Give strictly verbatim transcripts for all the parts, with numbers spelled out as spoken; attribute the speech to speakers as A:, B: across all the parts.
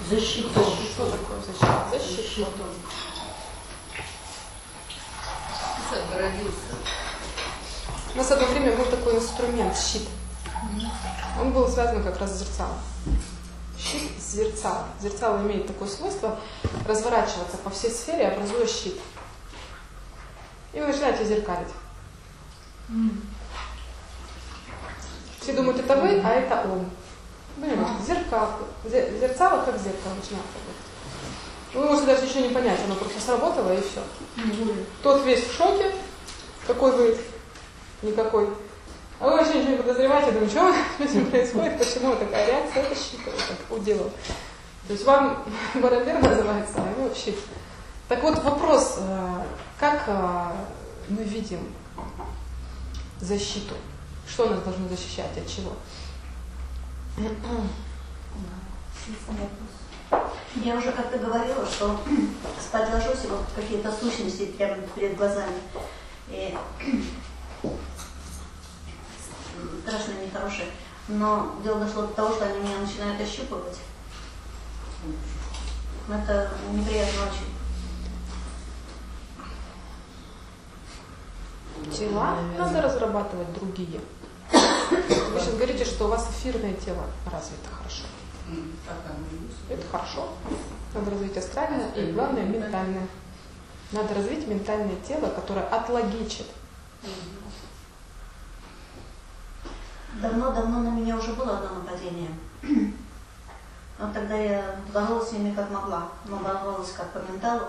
A: Защиту.
B: Что такое защита? Защиту. У нас в одно время был такой инструмент, щит. Он был связан как раз с зерцалом. Щит с зерцалом. Зерцало имеет такое свойство разворачиваться по всей сфере, образуя щит. И вы начинаете зеркалить. Все думают, это вы, а это он. Понимаете, зеркало, зерцало как зеркало начинает работать. Вы можете даже ничего не понять, оно просто сработало и все. Тот весь в шоке, какой вы, никакой. А вы вообще ничего не подозреваете, думаете, что с этим происходит, почему такая реакция, это щит, так уделал. То есть вам барабер называется, а ему щит. Так вот вопрос, как мы видим защиту? Что нас должно защищать, от чего?
A: Я уже как-то говорила, что спать ложусь, и вот какие-то сущности прямо перед глазами. И страшные, нехорошие. Но дело дошло до того, что они меня начинают ощупывать. Это неприятно очень.
B: Тела надо разрабатывать другие. Вы сейчас говорите, что у вас эфирное тело развито хорошо. Это хорошо. Надо развить астральное и, главное, ментальное. Надо развить ментальное тело, которое отлогичит.
A: Давно-давно на меня уже было одно нападение. Но тогда я боролась с ними как могла. Но боролась как по менталу.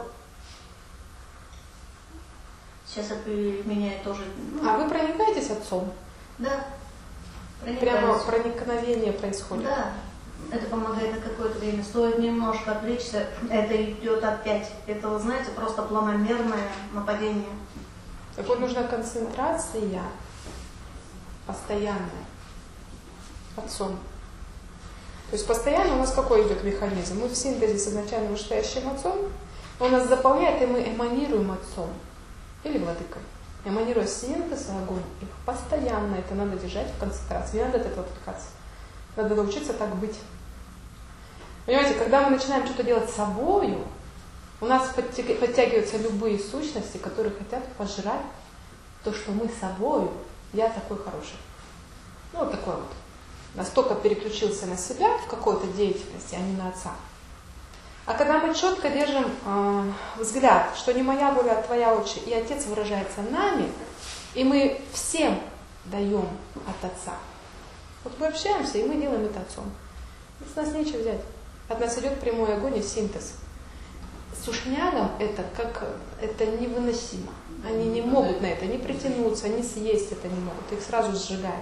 A: Сейчас это меняет тоже.
B: А вы проникаетесь отцом?
A: Да.
B: Прямо проникновение происходит?
A: Да. Это помогает на какое-то время. Стоит немножко отвлечься, это идет опять. Это, вы знаете, просто планомерное нападение.
B: Так вот, нужна концентрация постоянная отцом. То есть постоянно у нас какой идет механизм? Мы в синтезе с изначально вышестоящим отцом, он нас заполняет, и мы эманируем отцом. Или владыкой. Эманируя синтез и огонь, их постоянно это надо держать в концентрации. Не надо от этого отвлекаться. Надо научиться так быть. Понимаете, когда мы начинаем что-то делать с собою, у нас подтягиваются любые сущности, которые хотят пожрать то, что мы собою, я такой хороший. Ну, вот такой вот. Настолько переключился на себя в какой-то деятельности, а не на отца. А когда мы четко держим э, взгляд, что не моя воля, а твоя отче, и отец выражается нами, и мы всем даем от отца. Вот мы общаемся, и мы делаем это отцом. С нас нечего взять. От нас идет прямой огонь и синтез. Сушнягам это как это невыносимо. Они не могут на это не притянуться, не съесть это не могут. Их сразу сжигает.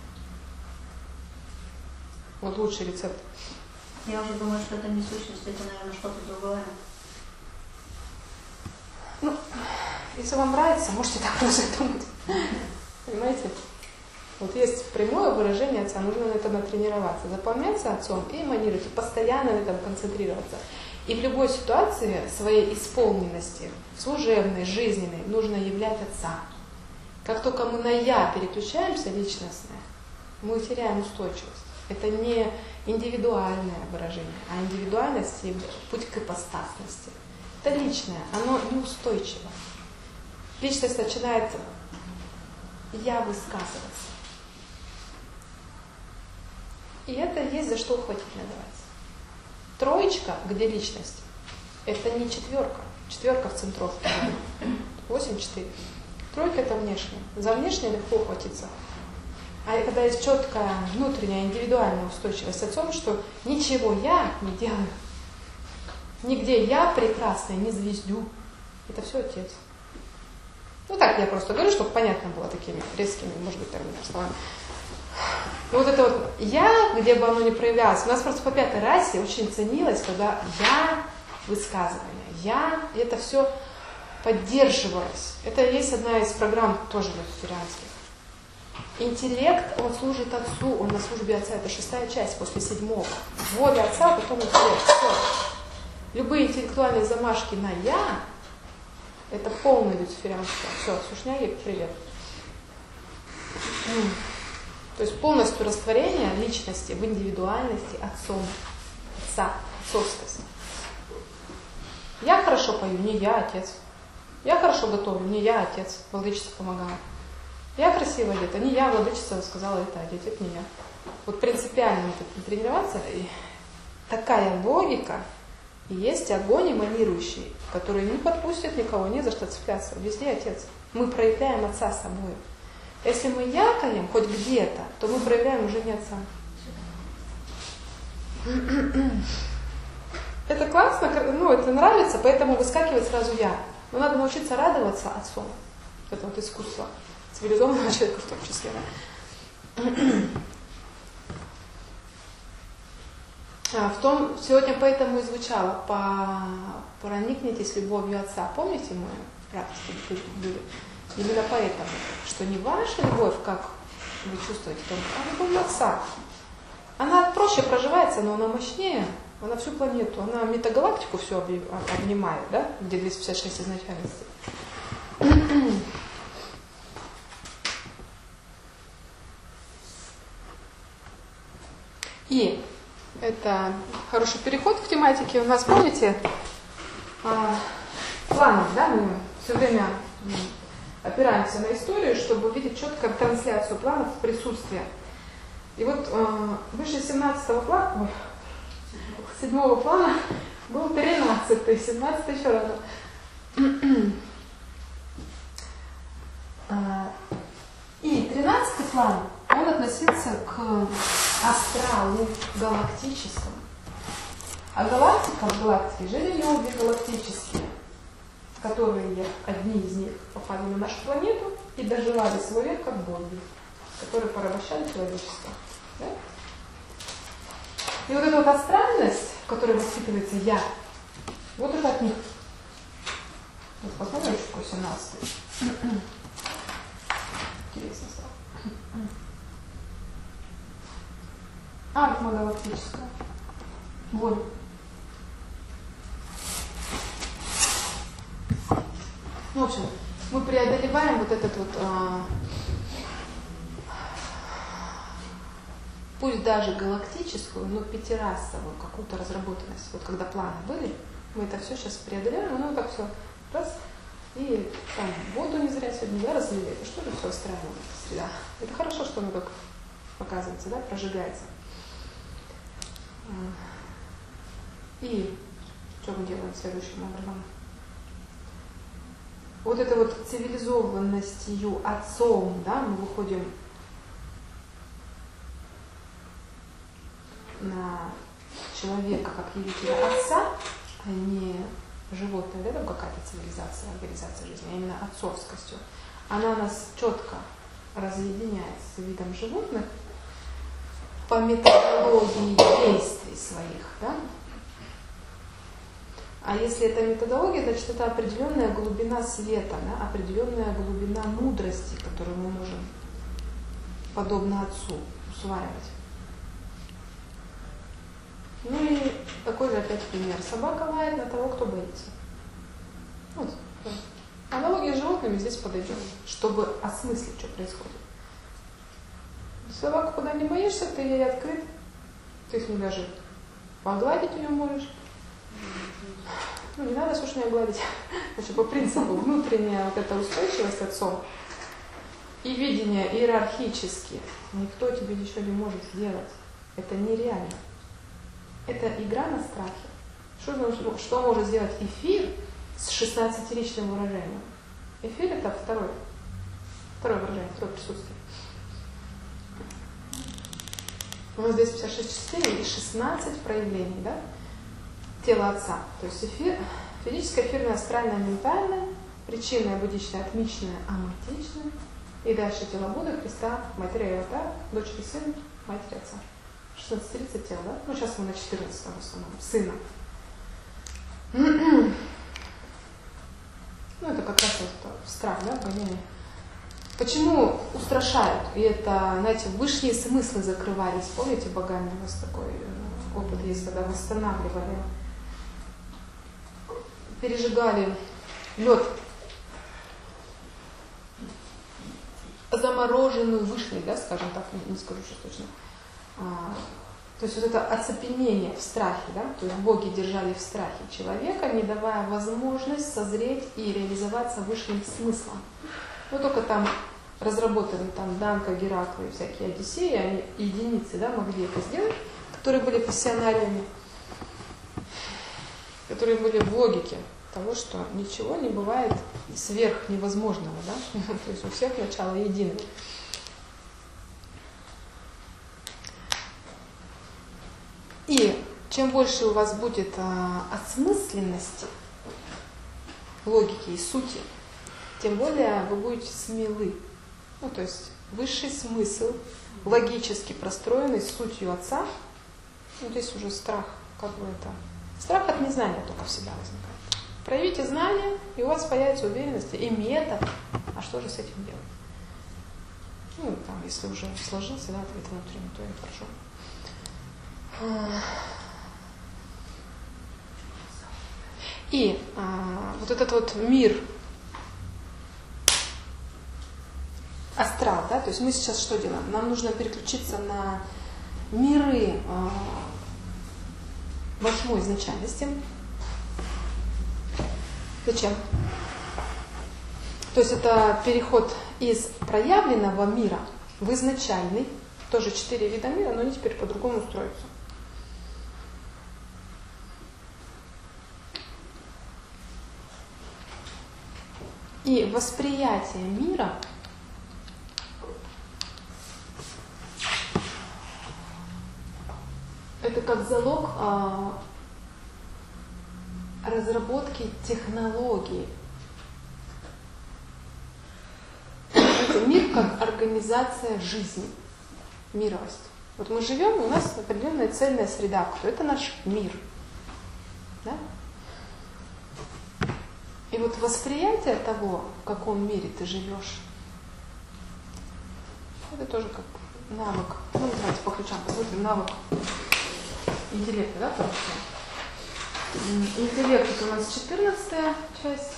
B: Вот лучший рецепт.
A: Я уже думаю, что это не сущность, это, наверное, что-то другое.
B: Ну, если вам нравится, можете так тоже думать. Понимаете? Вот есть прямое выражение отца, нужно на это натренироваться. Заполняться отцом и эманировать, и постоянно на этом концентрироваться. И в любой ситуации своей исполненности, служебной, жизненной, нужно являть отца. Как только мы на «я» переключаемся, личностное, мы теряем устойчивость. Это не индивидуальное выражение, а индивидуальность и путь к ипостасности. Это личное, оно неустойчиво. Личность начинает «я» высказываться. И это есть за что ухватить называется. Троечка, где личность, это не четверка. Четверка в центровке. восемь четыре. Тройка это внешняя. За внешнее легко ухватиться. А когда есть четкая внутренняя индивидуальная устойчивость отцом, что ничего я не делаю, нигде я прекрасная не звездю, это все отец. Ну так я просто говорю, чтобы понятно было такими резкими, может быть, терминами, словами. И вот это вот я, где бы оно ни проявлялось, у нас просто по пятой расе очень ценилось, когда я высказывание, я, и это все поддерживалось. Это есть одна из программ тоже люциферианских. Интеллект, он служит отцу, он на службе отца, это шестая часть после седьмого. Воля отца, потом интеллект. Все. Любые интеллектуальные замашки на я, это полное люциферианство. Все, сушняги, привет. То есть полностью растворение личности в индивидуальности отцом, отца. отцовскость. Я хорошо пою, не я, отец. Я хорошо готовлю, не я, отец. Владычица помогала. Я красиво одета, не я, владычица сказала это одеть, это не я. Вот принципиально это тренироваться, и такая логика, и есть огонь эманирующий, который не подпустит никого, не за что цепляться. Везде отец. Мы проявляем отца собой. Если мы якаем хоть где-то, то мы проявляем уже не отца. Это классно, ну это нравится, поэтому выскакивает сразу я. Но надо научиться радоваться отцом. Это вот искусство цивилизованного человека в том числе. Да? В том, сегодня поэтому и звучало, по, проникнитесь любовью отца. Помните, мы в практике были? Именно поэтому, что не ваша любовь, как вы чувствуете, а любовь отца. Она проще проживается, но она мощнее. Она всю планету, она метагалактику все обнимает, да? Где двести пятьдесят шесть изначальностей. И это хороший переход к тематике. У нас, помните, планов, да? Мы все время опираемся на историю, чтобы увидеть четко трансляцию планов в присутствии. И вот выше семнадцатого плана, седьмого плана был тринадцатый, семнадцатый еще рядом. И тринадцатый план, он относится к астралу галактическому. А галактика, в галактике жили йоги галактические, которые, одни из них, попали на нашу планету и доживали свой век как боги, которые порабощали человечество. Да? И вот эта вот астральность, в которой воспитывается я, вот это от них. Вот посмотрим, что такое семнадцатый. Интересно стало. Атма галактическая. Боль. Ну, в общем, мы преодолеваем вот этот вот, а, пусть даже галактическую, но пятирасовую какую-то разработанность. Вот когда планы были, мы это все сейчас преодолеваем, ну так все, раз, и там воду не зря сегодня, да, разлили, это что ли все устраивало, эта среда. Это хорошо, что оно так показывается, да, прожигается. И что мы делаем следующим образом? Вот это вот цивилизованностью отцом, да, мы выходим на человека как явителя отца, а не животное, да, там какая-то цивилизация, организация жизни, а именно отцовскостью. Она нас четко разъединяет с видом животных по методологии действий своих, да? А если это методология, значит это определенная глубина света, да? Определенная глубина мудрости, которую мы можем, подобно отцу, усваивать. Ну и такой же опять пример. Собака лает на того, кто боится. Вот. Аналогия с животными здесь подойдет, чтобы осмыслить, что происходит. Собаку, куда не боишься, ты ей открыт, ты с ней даже погладить ее можешь. Ну, не надо слушать гладить. Значит, по принципу внутренняя вот эта устойчивость отцом и видение иерархически. Никто тебе ничего не может сделать. Это нереально. Это игра на страхе. Что, что может сделать эфир с шестнадцатиричным выражением? Эфир это второе. Второе выражение, второе присутствие. У нас здесь пятьдесят шесть частей и шестнадцать проявлений, да? Тело отца. То есть эфир, физическое, эфирное, астральное, ментальное, причинное, буддичное, атмичное, аматичное. И дальше тело Будды, Христа, Матери и Аватар, дочери сына, матери отца. шестнадцать тридцать тел, да? Ну, сейчас мы на четырнадцатом в основном. Сына. Ну, это как раз вот страх, да, гонение. Почему устрашают? И это, знаете, высшие смыслы закрывались. Помните, богами у вас такой опыт есть, когда восстанавливали, пережигали лед, замороженную, вышли, да, скажем так, не скажу, что точно, То есть вот это оцепенение в страхе, да, то есть боги держали в страхе человека, не давая возможность созреть и реализоваться высшим смыслом. Вот только там разработаны там Данка, Геракл и всякие Одиссеи, они единицы, да, могли это сделать, которые были профессиональными, которые были в логике того, что ничего не бывает сверх невозможного, да, то есть у всех начало единое. И чем больше у вас будет а, осмысленности, логики и сути, тем более вы будете смелы. Ну, то есть высший смысл, логически простроенный с сутью Отца. Ну, здесь уже страх, как бы это... Страх от незнания только всегда возникает. Проявите знания, и у вас появится уверенность и метод. А что же с этим делать? Ну, там, если уже сложился, да, ответ внутренний, то и хорошо. И а, вот этот вот мир астрал, да, то есть мы сейчас что делаем? Нам нужно переключиться на миры а, восьмой изначальности. Зачем? То есть это переход из проявленного мира в изначальный, тоже четыре вида мира, но они теперь по-другому устроятся. И восприятие мира это как залог а, разработки технологий. Это мир как организация жизни, мировость. Вот мы живем, и у нас определенная цельная среда, кто это наш мир. Да? И вот восприятие того, в каком мире ты живешь, это тоже как навык. Ну, давайте по ключам посмотрим. Навык интеллекта, да, просто. Интеллект это у нас четырнадцатая часть.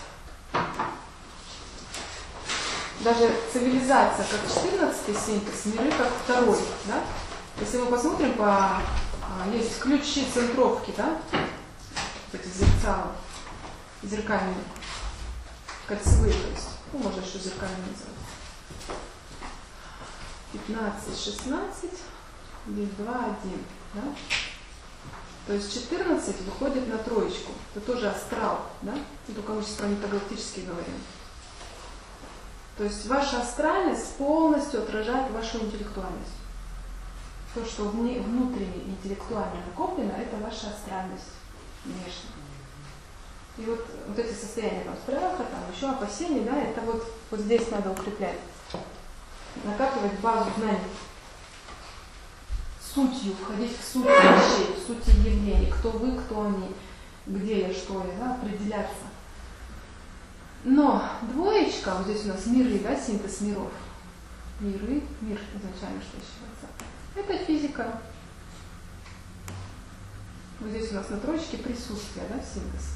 B: Даже цивилизация как четырнадцатый синтез, миры как второй, да. Если мы посмотрим по... Есть ключи центровки, да, эти зеркала, зеркальные, кольцевые, то есть, ну, можно еще зеркальные называть. пятнадцать, шестнадцать, здесь два, один, да. То есть четырнадцать выходит на троечку. Это тоже астрал, да? Только мы сейчас про метагалактические говорим. То есть ваша астральность полностью отражает вашу интеллектуальность. То, что внутренне интеллектуально накоплено, это ваша астральность внешне. И вот, вот эти состояния там, страха, там, еще опасений, да, это вот, вот здесь надо укреплять. Накапливать базу знаний. Сутью, входить в суть вещей, в сути явлений. Кто вы, кто они, где я, что я, да, определяться. Но двоечка, вот здесь у нас миры, да, синтез миров. Миры, мир изначально что считается. Это физика. Вот здесь у нас на троечке присутствие, да, синтез.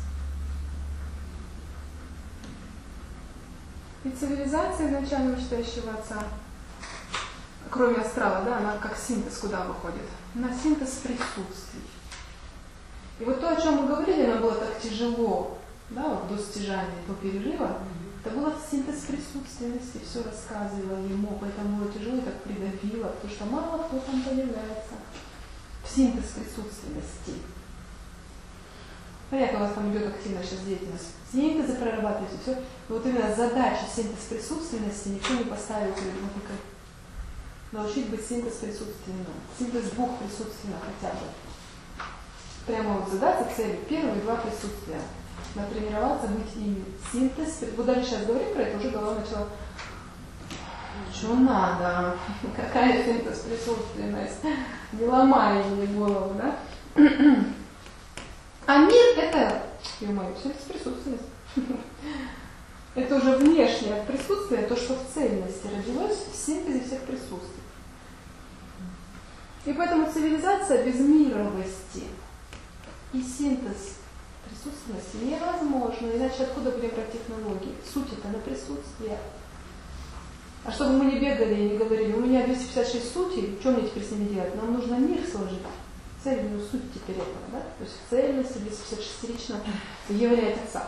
B: И цивилизация изначально вычитающего Отца, кроме астрала, да, она как синтез куда выходит? На синтез присутствий. И вот то, о чем мы говорили, нам было так тяжело, да, вот до стяжания, до перерыва, это было синтез присутственности, все рассказывала ему, поэтому было тяжело и так придавило, потому что мало кто там появляется. Синтез присутственности. Понятно, у вас там идет активная сейчас деятельность. Синтезы прорабатываете, все. Но вот именно задача синтез присутственности никто не поставил перед музыкой. Научить быть синтез присутственным. Синтез двух присутственных хотя бы. Прямо вот задаться целью первые два присутствия. Натренироваться быть ими. Синтез. Вот даже сейчас говорим про это, уже голова начала. Что надо? Какая синтез присутственность? Не ломай мне голову, да? А мир это, ё-моё, синтез присутственность. Это уже внешнее присутствие, то, что в цельности родилось в синтезе всех присутствий. И поэтому цивилизация без мировости и синтез присутственности невозможно. Иначе откуда будем брать технологии? Суть это на присутствие. А чтобы мы не бегали и не говорили, у меня двести пятьдесят шесть сутей, что мне теперь с ними делать? Нам нужно мир сложить. цельную суть теперь этого, да? То есть цельность двести пятьдесят шестерично является.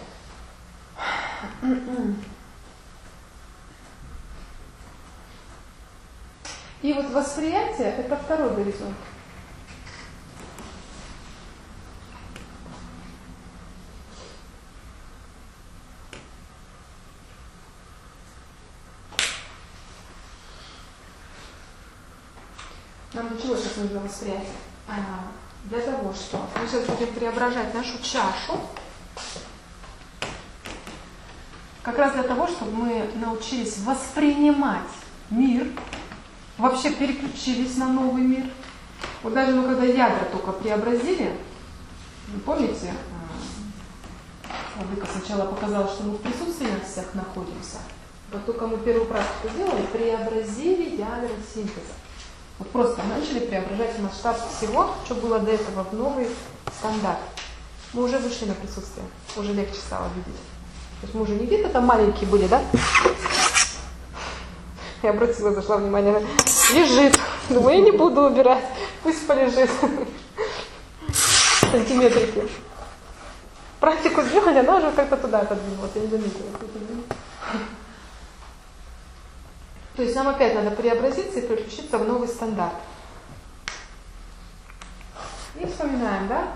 B: И вот восприятие – это второй горизонт. Нам для чего сейчас нужно восприятие? А, для того, что мы сейчас будем преображать нашу чашу, как раз для того, чтобы мы научились воспринимать мир, вообще переключились на новый мир. Вот даже мы когда ядра только преобразили, вы помните, Владыка сначала показала, что мы в присутствии нас всех находимся, вот только мы первую практику сделали, преобразили ядра синтеза. Вот просто начали преображать масштаб всего, что было до этого, в новый стандарт. Мы уже вышли на присутствие, уже легче стало видеть. То есть мы уже не где-то там маленькие были, да? Я обратила, зашла внимание, лежит. Думаю, я не буду убирать, пусть полежит. Сантиметрики. Практику сделали, она уже как-то туда отодвинулась, я не заметила. То есть нам опять надо преобразиться и переключиться в новый стандарт. И вспоминаем, да?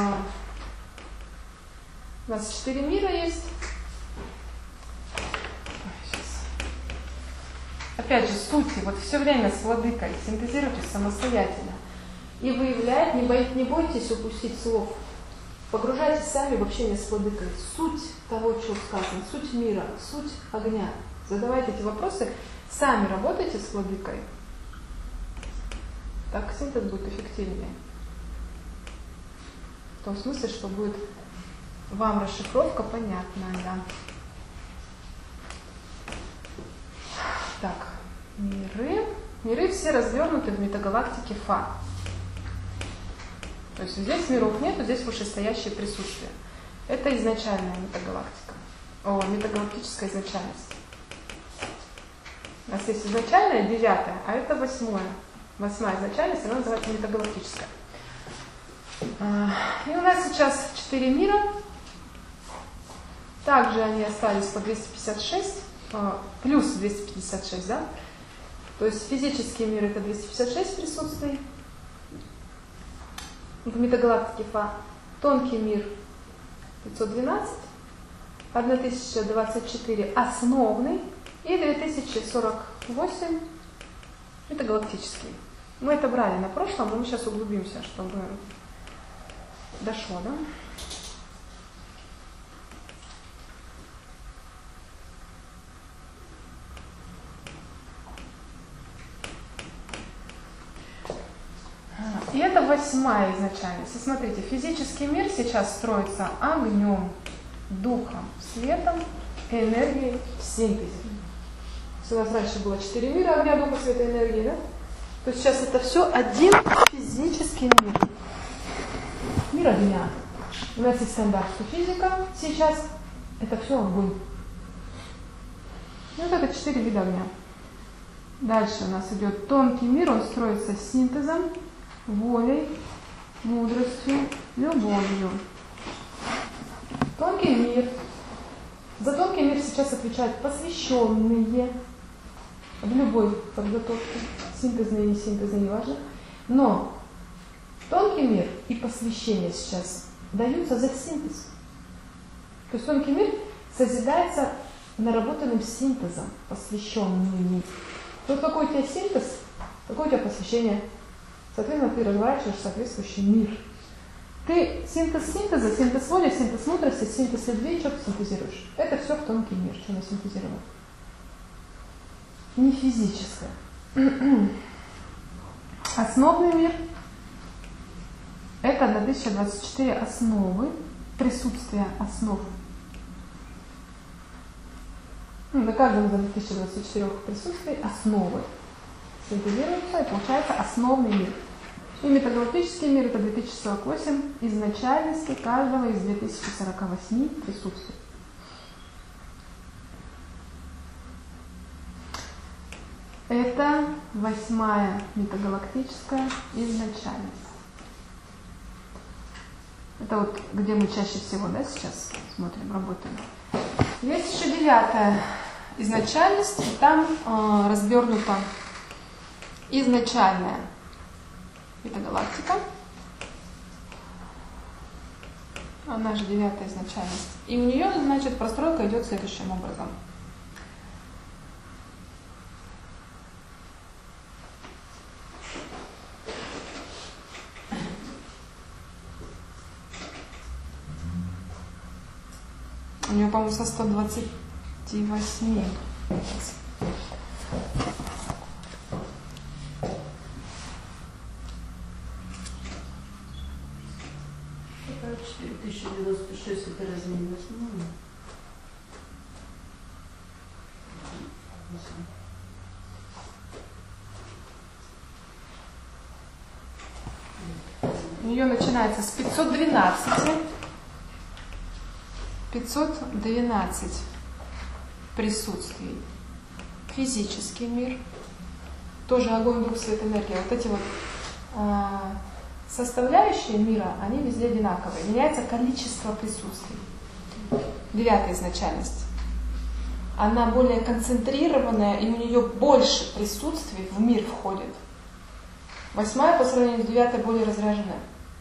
B: У нас четыре мира есть. Сейчас. Опять же, сути, вот все время с Владыкой синтезируйтесь самостоятельно. И выявлять, не, бойтесь, не бойтесь упустить слов. Погружайтесь сами в общение с Владыкой. Суть того, что сказано, суть мира, суть огня. Задавайте эти вопросы. Сами работайте с Владыкой. Так синтез будет эффективнее. В том смысле, что будет вам расшифровка понятная. Да. Так, миры. Миры все развернуты в метагалактике Фа. То есть здесь миров нету, здесь вышестоящее присутствие. Это изначальная метагалактика. О, метагалактическая изначальность. У нас есть изначальная, девятая, а это восьмое. Восьмая изначальность, она называется метагалактическая. И у нас сейчас четыре мира. Также они остались по двести пятьдесят шесть, плюс двести пятьдесят шесть, да? То есть физический мир это двести пятьдесят шесть присутствий в метагалактике Фа. Тонкий мир пятьсот двенадцать, тысяча двадцать четыре основный и две тысячи сорок восемь это галактический. Мы это брали на прошлом, но мы сейчас углубимся, чтобы дошло, да? И это восьмая изначальность. И смотрите, физический мир сейчас строится огнем, духом, светом, энергией в синтезе. У нас раньше было четыре мира: огня, духа, света, энергии, да? То есть сейчас это все один физический мир. Мир огня. У нас есть стандарт, что физика сейчас это все огонь. И вот это четыре вида огня. Дальше у нас идет тонкий мир, он строится синтезом, волей, мудростью, любовью. Тонкий мир. За тонкий мир сейчас отвечают посвященные в любой подготовке, синтезные, не синтезные, неважно. Но тонкий мир и посвящение сейчас даются за синтез. То есть тонкий мир созидается наработанным синтезом, посвященными. Вот какой у тебя синтез, какое у тебя посвящение, соответственно, ты разворачиваешь соответствующий мир. Ты синтез синтеза, синтез воли, синтез мудрости, синтез любви, что ты синтезируешь? Это все в тонкий мир, что мы синтезируем. Не физическое. Основный мир – это тысяча двадцать четыре основы, присутствие основ. На каждом из тысяча двадцать четыре присутствий основы синтезируются, и получается основный мир. И метагалактический мир – это две тысячи сорок восемь изначальности каждого из две тысячи сорок восемь присутствий. Это восьмая метагалактическая изначальность. Это вот где мы чаще всего, да, сейчас смотрим, работаем. Есть еще девятая изначальность, и там э, развернута изначальная метагалактика. Она же девятая изначальность. И у нее, значит, простройка идет следующим образом. У нее, по-моему, со ста двадцати восьми.
C: четыре тысячи девяносто шесть, это разве не восьмое?
B: У нее начинается с пятьсот двенадцати. пятьсот двенадцать присутствий. Физический мир. Тоже огонь, дух, свет, энергия. Вот эти вот а, составляющие мира, они везде одинаковые. Меняется количество присутствий. Девятая изначальность. Она более концентрированная, и у нее больше присутствий в мир входит. Восьмая по сравнению с девятой более разряженная.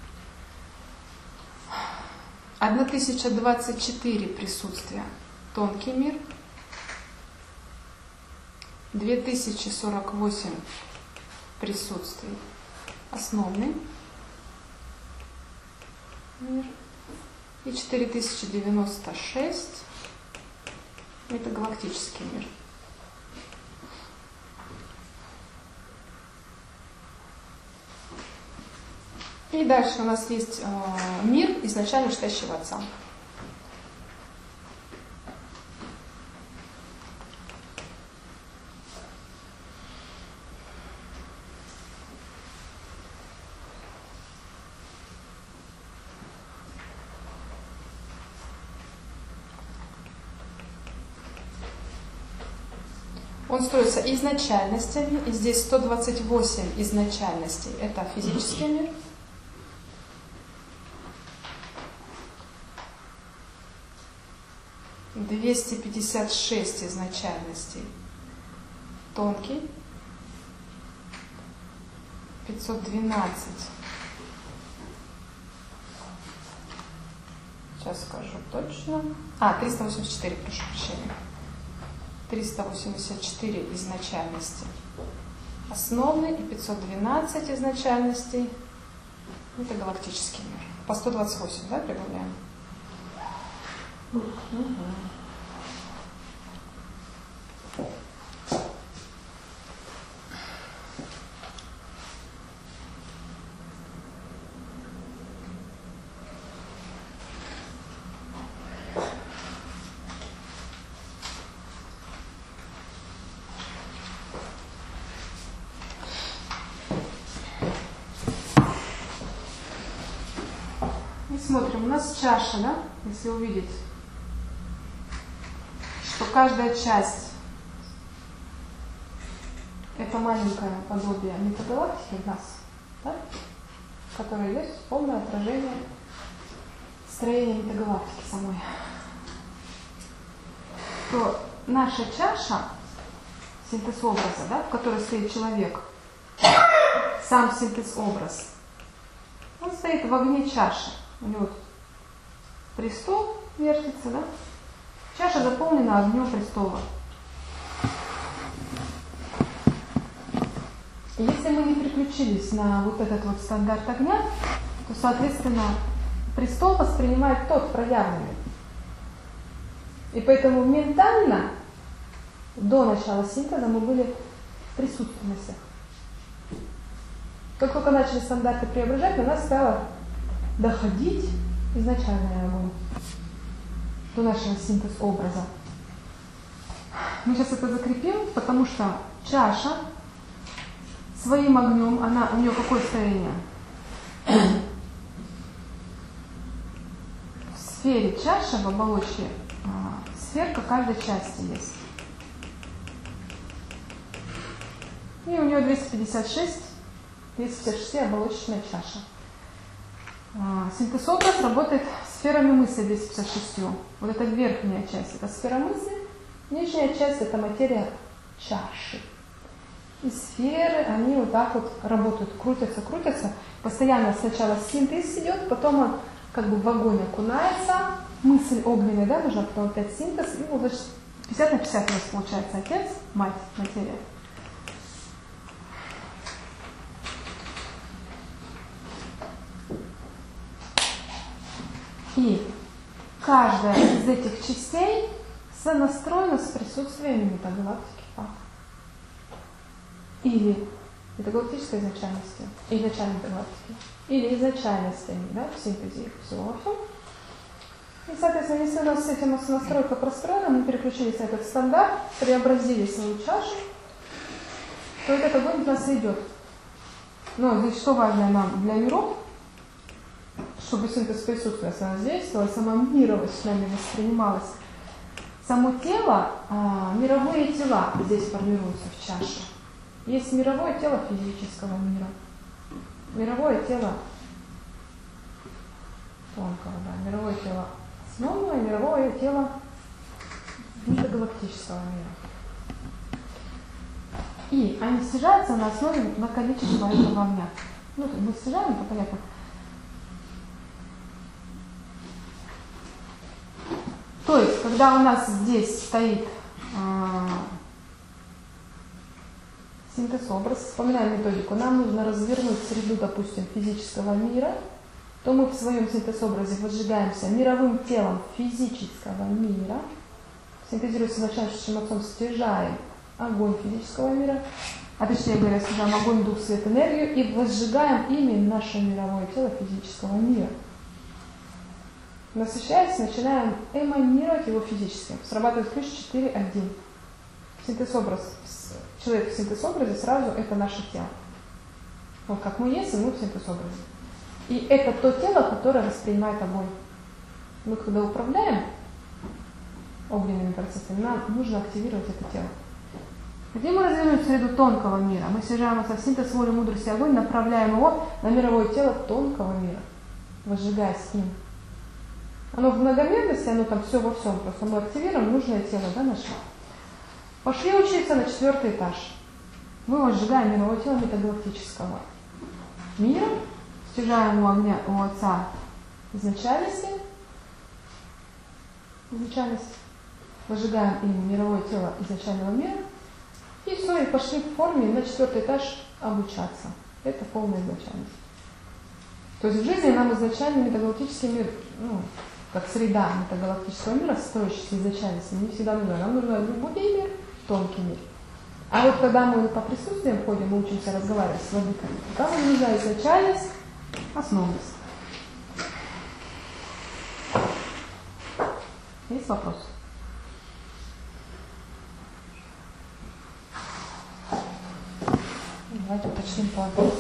B: тысяча двадцать четыре присутствия. Тонкий мир. две тысячи сорок восемь присутствий. Основный мир. И четыре тысячи девяносто шесть это галактический мир. И дальше у нас есть э, мир изначально считающего Отца. Он строится изначальностями, и здесь сто двадцать восемь изначальностей. Это физический мир. двести пятьдесят шесть изначальностей. Тонкий. пятьсот двенадцать. Сейчас скажу точно. А, триста восемьдесят четыре, прошу прощения. триста восемьдесят четыре изначальности. Основный и пятьсот двенадцать изначальностей. Это галактический мир. По сто двадцать восемь, да, прибавляем? Угу. Смотрим, у нас чаша, да, если увидеть, что каждая часть это маленькое подобие метагалактики в нас, да, в которой есть полное отражение строения метагалактики самой, то наша чаша, синтез образа, да, в которой стоит человек, сам синтез образ, он стоит в огне чаши. У него престол вертится, да? Чаша заполнена огнем престола. Если мы не переключились на вот этот вот стандарт огня, то, соответственно, престол воспринимает тот проявленный. И поэтому ментально до начала синтеза мы были присутственны всех. Как только начали стандарты преображать, на нас стало доходить изначальный огонь до нашего синтез-образа. Мы сейчас это закрепим, потому что чаша своим огнем, она, у нее какое состояние? В сфере чаши, в оболочке, сферка каждой части есть. И у нее двести пятьдесят шесть, двести пятьдесят шесть оболочечная чаша. Синтез-образ работает сферами мысли двести пятьдесят шесть. Вот это верхняя часть, это сфера мысли, нижняя часть это материя чаши. И сферы, они вот так вот работают, крутятся, крутятся. Постоянно сначала синтез идет, потом он как бы в огонь окунается, мысль огненная, да, нужно потом опять синтез, и вот пятьдесят на пятьдесят у нас получается отец, мать, материя. И каждая из этих частей сонастроена с присутствием метагалактики Фа. Или метагалактической изначальности, изначальной метагалактики, или изначальностями, да, в синтезе их всего во всем. И, соответственно, если у нас с этим настройка простроена, мы переключились на этот стандарт, преобразили свою чашу, то этот огонь у нас идет. Но здесь что важно нам для миров? Чтобы синтез присутствия самодействовал, сама мировость нами воспринималась. Само тело, а, мировые тела здесь формируются в чаше. Есть мировое тело физического мира, мировое тело тонкого, да, мировое тело основное, мировое тело межгалактического мира. И они снижаются на основе на количество этого огня. Ну, мы снижаем, это понятно. То есть, когда у нас здесь стоит э, синтез-образ, вспоминаем методику, нам нужно развернуть среду, допустим, физического мира, то мы в своем синтез-образе возжигаемся мировым телом физического мира, синтезируя силачайшим отцом, стяжаем огонь физического мира, а точнее говоря, стяжаем огонь, дух, свет, энергию и возжигаем ими наше мировое тело физического мира. Насыщаясь, начинаем эманировать его физически. Срабатывает ключ четыре один. Синтез-образ. Человек в синтез-образе сразу это наше тело. Вот как мы есть, и мы в синтез-образе. И это то тело, которое воспринимает огонь. Мы когда управляем огненными процессами, нам нужно активировать это тело. Где мы развернем среду тонкого мира? Мы снижаем со синтез воли, мудрости, огонь, направляем его на мировое тело тонкого мира, возжигая с ним. Оно в многомерности, оно там все во всем, просто мы активируем нужное тело, да, наше. Пошли учиться на четвертый этаж. Мы возжигаем мировое тело метагалактического мира, стяжаем у огня, у Отца изначальности, изначальность, возжигаем им мировое тело изначального мира, и все, и пошли в форме на четвертый этаж обучаться. Это полная изначальность. То есть в жизни нам изначально метагалактический мир, ну, как среда метагалактического мира, строящаяся изначальности, не всегда нужна. Нам нужен глубокий мир, тонкий мир. А вот когда мы по присутствиям ходим, мы учимся разговаривать с владыками, там нам нужна изначальность, основность. Есть вопрос? Давайте уточним по вопросу.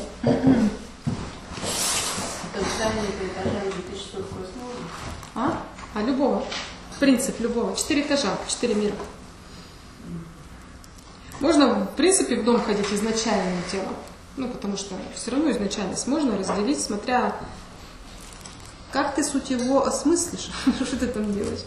B: А? А любого. Принцип любого. Четыре этажа, четыре мира. Можно, в принципе, в дом ходить изначальным телом. Ну, потому что все равно изначальность можно разделить, смотря как ты суть его осмыслишь, что ты там делаешь.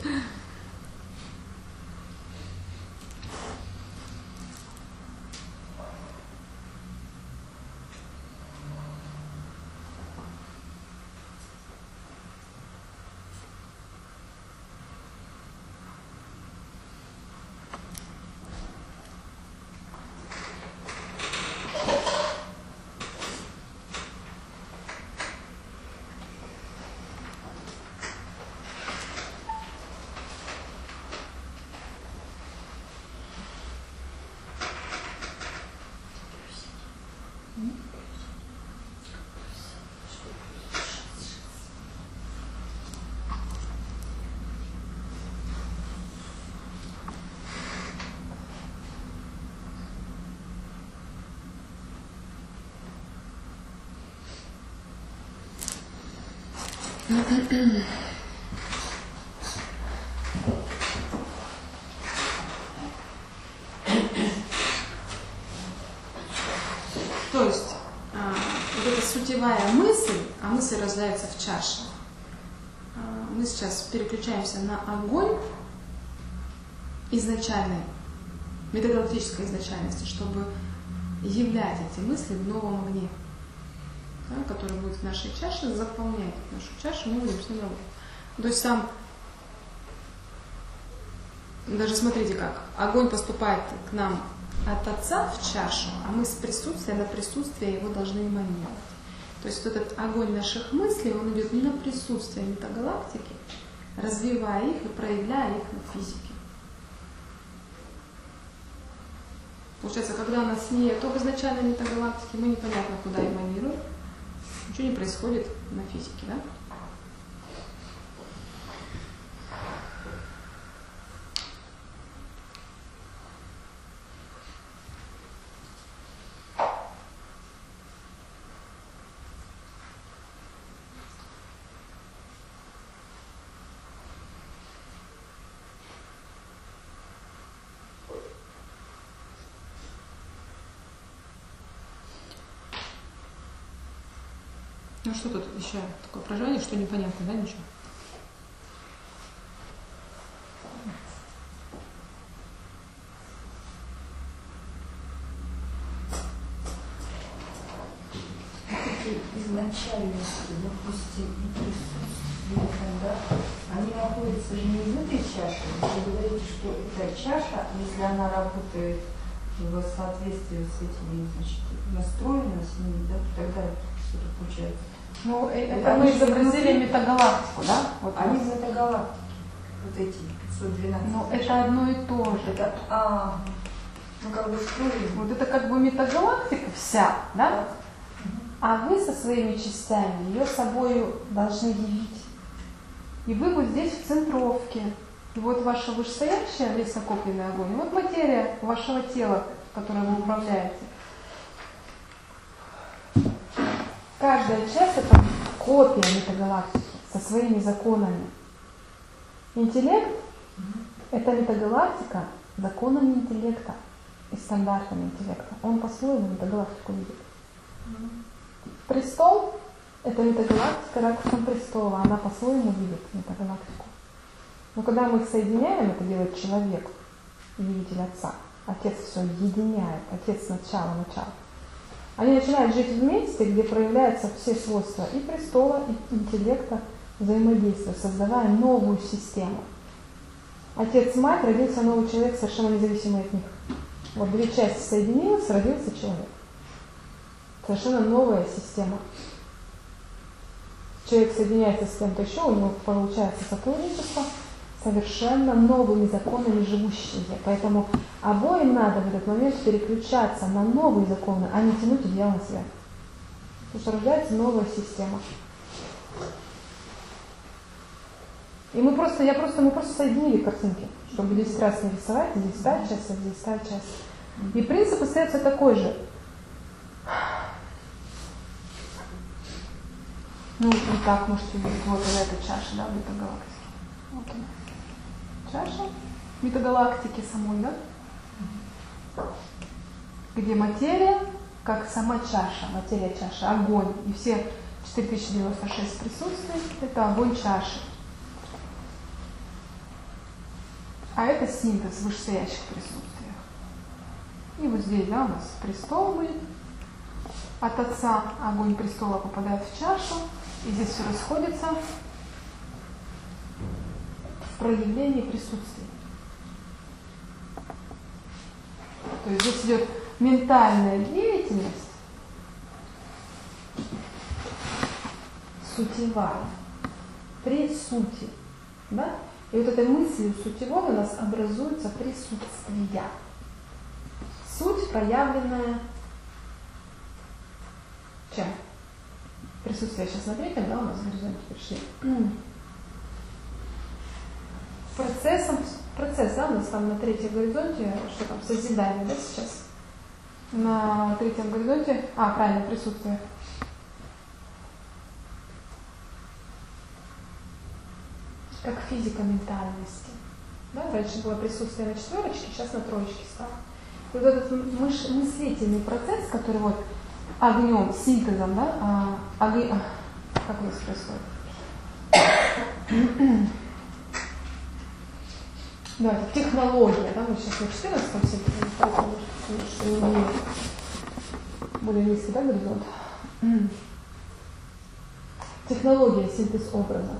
B: То есть, вот эта сутевая мысль, а мысль рождается в чаше. Мы сейчас переключаемся на огонь изначальной, метагалактической изначальности, чтобы являть эти мысли в новом огне, да, который будет в нашей чаше, заполнять нашу чашу, мы будем с ним работать. То есть там, даже смотрите как, огонь поступает к нам от Отца в чашу, а мы с присутствия на присутствие его должны эманировать. То есть вот этот огонь наших мыслей, он идет не на присутствие метагалактики, развивая их и проявляя их на физике. Получается, когда у нас нет в изначальной метагалактики, мы непонятно куда эманируем, ничего не происходит на физике, да? Ну что тут еще такое проживание, что непонятно, да, ничего?
D: Изначальности, допустим, и присутствие, да, они находятся же не в этой чаше. Вы говорите, что эта чаша, если она работает в соответствии с этими, значит, настроена с ними, да, то тогда что-то получается.
B: Ну, это мы изобразили метагалактику, да?
D: Вот они в метагалактике, вот эти пятьсот двенадцать.
B: Ну, это одно и то же.
D: Это, а, ну, как бы строили.
B: Вот это как бы метагалактика вся, да? А вы со своими частями ее собою должны явить. И вы вот здесь в центровке. И вот ваша вышестоящая, весь накопленный огонь, и вот материя вашего тела, которой вы управляете. Каждая часть — это копия метагалактики со своими законами. Интеллект — это метагалактика законами интеллекта и стандартами интеллекта. Он по-своему метагалактику видит. Престол — это метагалактика ракурсом престола, она по-своему видит метагалактику. Но когда мы их соединяем, это делает человек, видитель Отца. Отец все единяет, Отец начало, начало. Они начинают жить вместе, где проявляются все свойства и престола, и интеллекта, взаимодействия, создавая новую систему. Отец-мать, родился новый человек, совершенно независимый от них. Вот две части соединились, родился человек. Совершенно новая система. Человек соединяется с кем-то еще, у него получается сотрудничество, совершенно новыми законами живущие. Поэтому обоим надо в этот момент переключаться на новые законы, а не тянуть одеяло на себя. Потому что рождается новая система. И мы просто, я просто, мы просто соединили картинки, чтобы десять раз не рисовать, здесь та часть, а здесь та часть. И принцип остается такой же. Ну, вот так можете видеть, вот она эта чаша, да, метагалактики. Вот она. Чаша метагалактики самой, да? Где материя, как сама чаша, материя чаша, огонь. И все четыре тысячи девяносто шесть присутствий — это огонь чаши. А это синтез в вышестоящих присутствиях. И вот здесь, да, у нас престол будет. От Отца огонь престола попадает в чашу, и здесь все расходится в проявлении присутствия. То есть здесь идет ментальная деятельность, сутевая, при сути. Да? И вот этой мыслью сутевой у нас образуется присутствие. Суть, проявленная чем? Присутствие. Сейчас смотрите, да, у нас в горизонте пришли. Процессом, процесс, да, у нас там на третьем горизонте, что там, созидание, да, сейчас? На третьем горизонте, а, правильно, присутствие. Как физика ментальности. Да, раньше было присутствие на четверочке, сейчас на троечке стало. И вот этот мыш, мыслительный процесс, который вот огнем, синтезом, да, а, огни, а, как у нас происходит? Да, это технология, да, мы сейчас на четырнадцатом синтезе, поэтому что не более низкий, да, горизонт. Технология, синтез образа.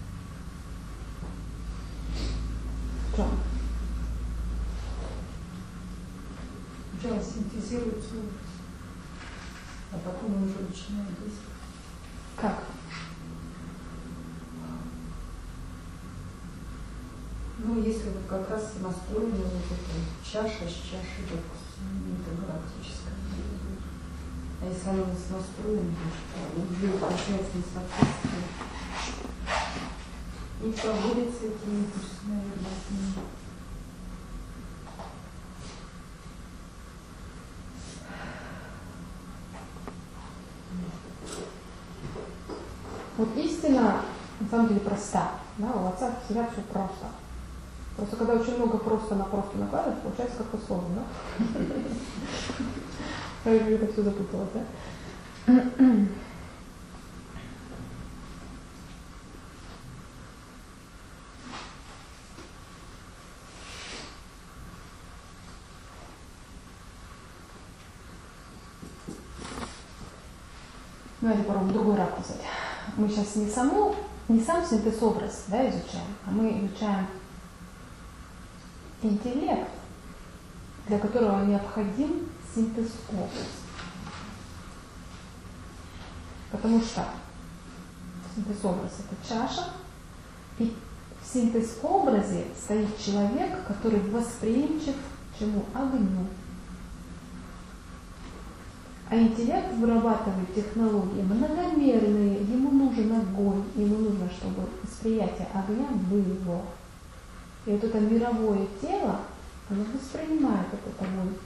B: В чем?
D: Сначала синтезируется образ, а потом он уже начинает действовать.
B: Как?
D: Ну, если вот как раз настроена вот эта чаша с чашей, допустим, это галактическая. А если она у нас настроена, то уже начинается несоответствие. И проводятся эти импульсы, наверное, с ними.
B: Вот истина на самом деле проста. Да? У отца всегда все просто. Просто когда очень много просто на просто накладывать, получается как-то сложно, да? Я это все запуталось, да? Давайте попробуем другой ракурс взять. Мы сейчас не саму, не сам синтез образ, да, изучаем, а мы изучаем интеллект, для которого необходим синтез образ. Потому что синтез образ — это чаша, и в синтез образе стоит человек, который восприимчив к чему? Огню. А интеллект вырабатывает технологии многомерные, ему нужен огонь, ему нужно, чтобы восприятие огня было. И вот это мировое тело, оно воспринимает этот огонь.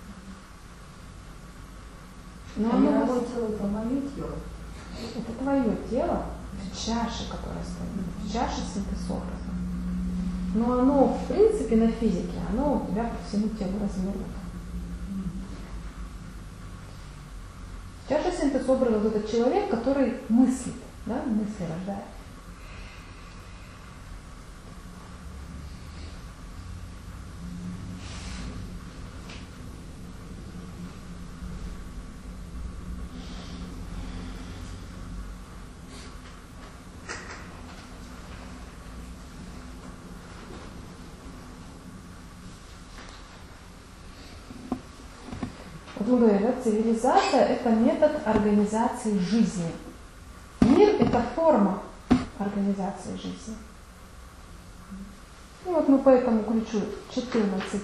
B: Но
D: А
B: оно
D: мировое
B: вос-
D: тело — это мое тело.
B: Это твое тело в чаше, которая стоит, в чаше синтез образа. Но оно, в принципе, на физике, оно у тебя по всему телу развернуто. Чаша синтез образа — вот этот человек, который мыслит, да, мысли рождает. Вот мы говорим, да, цивилизация — это метод организации жизни. Мир — это форма организации жизни. И вот мы по этому ключу четырнадцать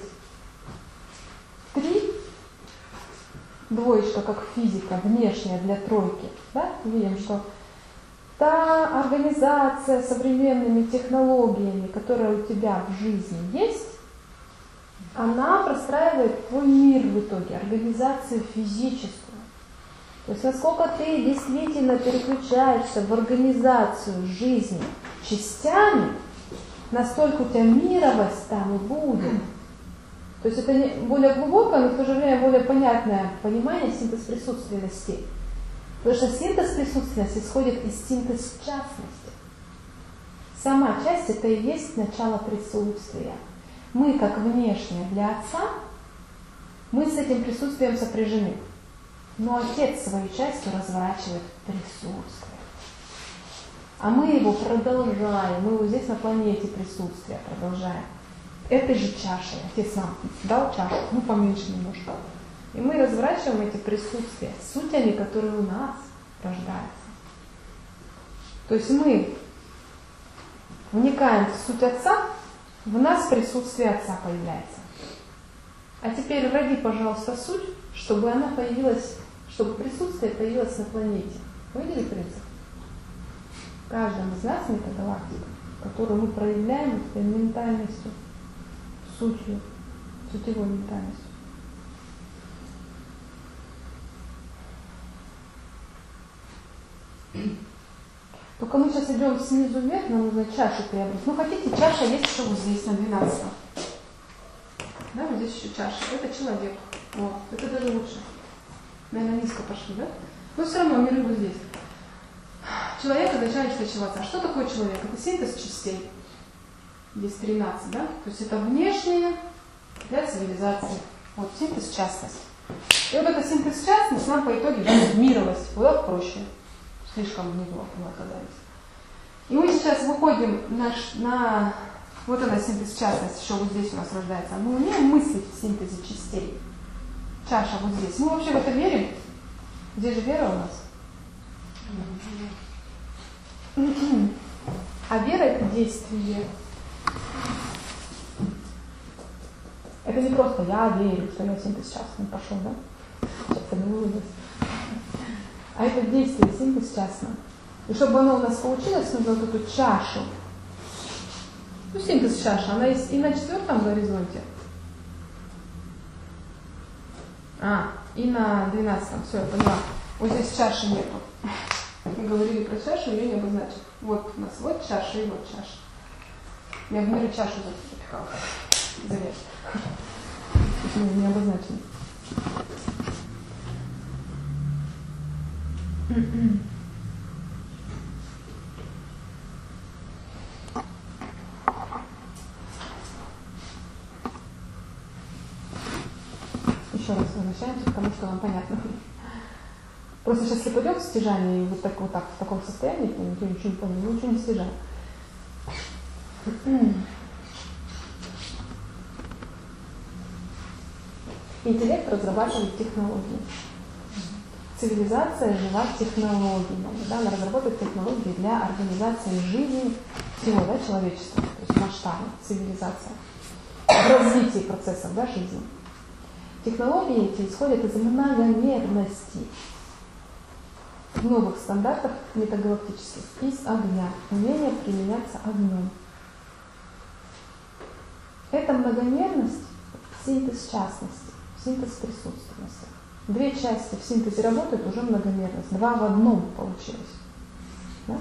B: три, двоечка как физика, внешняя для тройки, да, видим, что та организация современными технологиями, которая у тебя в жизни есть, она простраивает твой мир в итоге, организацию физическую. То есть насколько ты действительно переключаешься в организацию жизни частями, настолько у тебя мировость там и будет. То есть это не более глубокое, но в то же время более понятное понимание синтез присутственности. Потому что синтез присутственности исходит из синтез частности. Сама часть — это и есть начало присутствия. Мы, как внешне для Отца, мы с этим присутствием сопряжены. Но Отец свою часть разворачивает присутствие. А мы его продолжаем, мы его здесь на планете присутствия продолжаем. Этой же чашей Отец нам дал чашу, ну поменьше немножко. И мы разворачиваем эти присутствия сутями, которые у нас рождаются. То есть мы вникаем в суть Отца, в нас присутствие Отца появляется. А теперь вроди, пожалуйста, суть, чтобы она появилась, чтобы присутствие появилось на планете. Вы видели принцип? В каждом из нас метагалактика, которую мы проявляем своей ментальностью, сутью, сутевой ментальностью. Только мы сейчас идем снизу вверх, нам нужно чашу приобрести. Ну, хотите, чаша есть еще вот здесь, на двенадцатом. Да, вот здесь еще чаша. Это человек. Вот, это даже лучше. Наверное, низко пошли, да? Но все равно миры вот здесь. Человек изначально сочеваться. А что такое человек? Это синтез частей. Здесь тринадцать, да? То есть это внешнее для цивилизации. Вот синтез частность. И вот этот синтез частность нам по итогу даст мировость. Куда проще. Слишком внизу мы оказались. И мы сейчас выходим на, на вот этот синтез частности, еще вот здесь у нас рождается. Мы умеем мыслить в синтезе частей. Чаша вот здесь. Мы вообще в это верим? Здесь же вера у нас. А вера — это действие. Это не просто я верю, что я синтез частный пошел, да? Сейчас это не вылез. А это действие, синтез частного. И чтобы оно у нас получилось, нужно вот эту чашу. Ну, синтез чаши, она есть и на четвертом горизонте. А, и на двенадцатом. Все, я поняла. Вот здесь чаши нету. Мы говорили про чашу, ее не обозначили. Вот у нас вот чаша и вот чаша. Я в мире чашу запихала. Завет. Почему не обозначили? Еще раз возвращаемся к тому, что вам понятно. Просто сейчас, если пойдем в стяжание, и вот так, вот так, в таком состоянии, то никто ничего не понял, мы ничего не стяжаем. Интеллект разрабатывает технологии. Цивилизация жила технологиями. Да? Она разработает технологии для организации жизни всего, да, человечества, то есть масштабная цивилизация, в развитии процессов, да, жизни. Технологии эти исходят из многомерности, новых стандартов метагалактических, из огня, умение применяться огнем. Эта многомерность — синтез частности, синтез присутственности. Две части в синтезе работают, уже многомерность. Два в одном получилось. Да?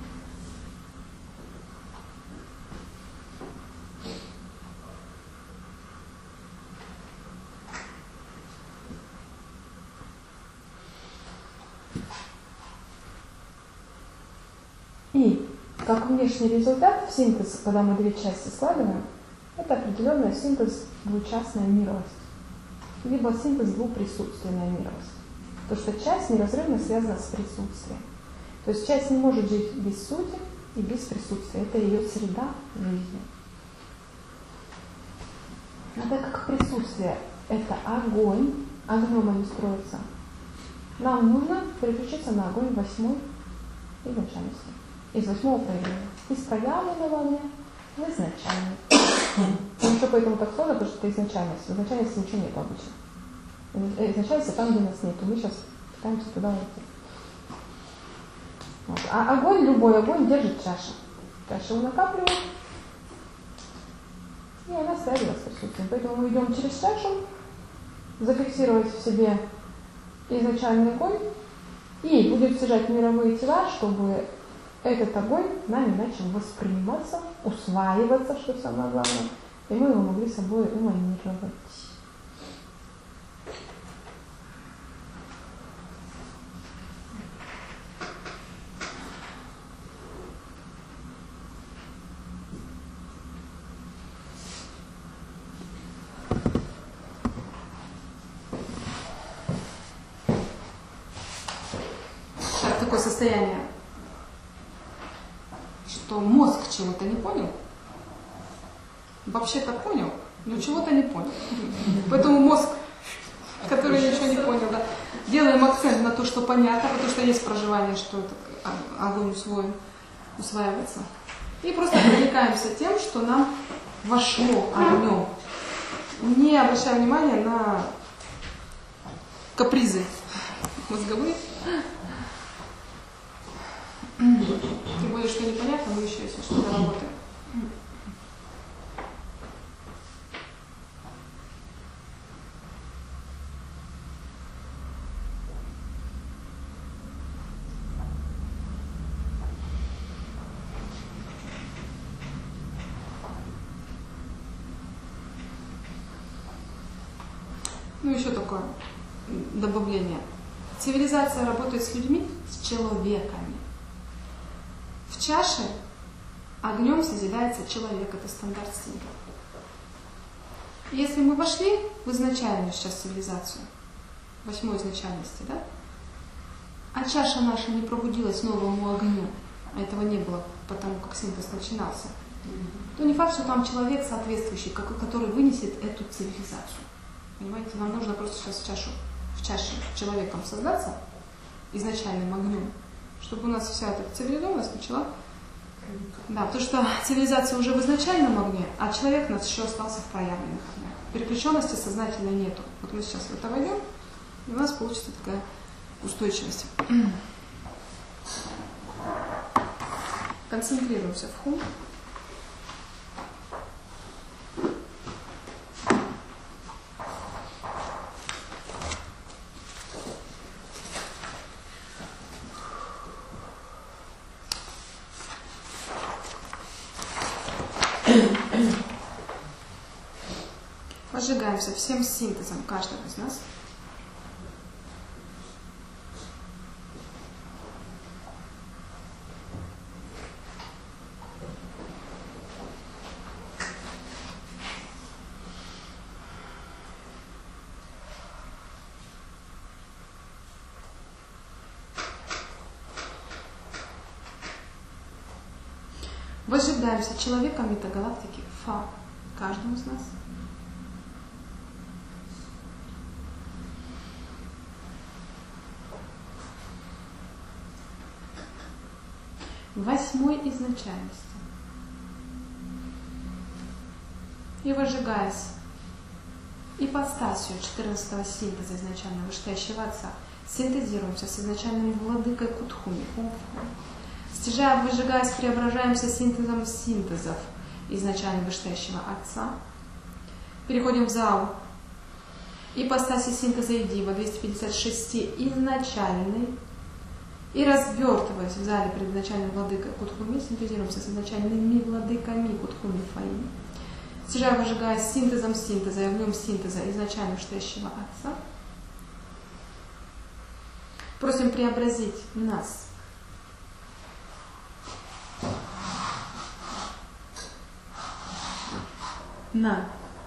B: И как внешний результат в синтез, когда мы две части складываем, это определенная синтез двучастная мировость, либо синтез двуприсутственная мировость. Потому что часть неразрывно связана с присутствием. То есть часть не может жить без сути и без присутствия. Это ее среда жизни. А так как присутствие — это огонь, огнем они строятся, нам нужно переключиться на огонь восьмой изначальности. Из восьмого проявления. Из проявленного огня в изначальный. Ну, еще поэтому так сложно, потому что это изначальность. В изначальности ничего нет обычно. Изначальность там, где нас нет. Мы сейчас пытаемся туда войти. Вот. А огонь, любой огонь держит чашу. Чаша его накапливает, и она связана с присутствием. Поэтому мы идем через чашу, зафиксировать в себе изначальный огонь, и будем стяжать мировые тела, чтобы этот огонь нами начал восприниматься, усваиваться, что самое главное, и мы его могли собой эманировать. Так, такое состояние, что мозг чего-то не понял, вообще-то понял, но чего-то не понял. Поэтому мозг, который ничего не понял, да, делаем акцент на то, что понятно, потому что есть проживание, что это огонь усвоен, усваивается. И просто проникаемся тем, что нам вошло огнем, не обращая внимания на капризы мозговые. Тем более, что непонятно, мы еще если что-то работаем. Ну, еще такое добавление. Цивилизация работает с людьми, с человеками. В чаше огнем созидается человек, это стандарт Синга. Если мы вошли в изначальную сейчас цивилизацию, восьмой изначальности, да, а чаша наша не пробудилась новому огню, а этого не было, потому как синтез начинался, то не факт, что там человек соответствующий, который вынесет эту цивилизацию. Понимаете, нам нужно просто сейчас в чашу, в чаше человеком создаться, изначальным огнем, чтобы у нас вся эта цивилизованность начала. Да, потому что цивилизация уже в изначальном огне, а человек у нас еще остался в проявленных огнях. Переключенности сознательной нету. Вот мы сейчас в это войдем, и у нас получится такая устойчивость. Концентрируемся в хум. Возжигаемся всем синтезом каждого из нас. Возжигаемся человеком метагалактики Фа, каждому из нас. Восьмой изначальности. И возжигаясь ипостасию четырнадцатого синтеза изначального вышестоящего Отца, синтезируемся с изначальным владыкой Кутхуми, стяжая, выжигаясь, преображаемся синтезом синтезов изначально вышестоящего Отца. Переходим в зал ипостаси синтеза Идива двести пятьдесят шесть изначальный. И развертываясь в зале перед изначальным владыкой Кутхуми, синтезируемся с изначальными владыками Кутхуми Фаи. Стяжая, выжигаясь синтезом синтеза и огнем синтеза изначально вышестоящего Отца. Просим преобразить нас на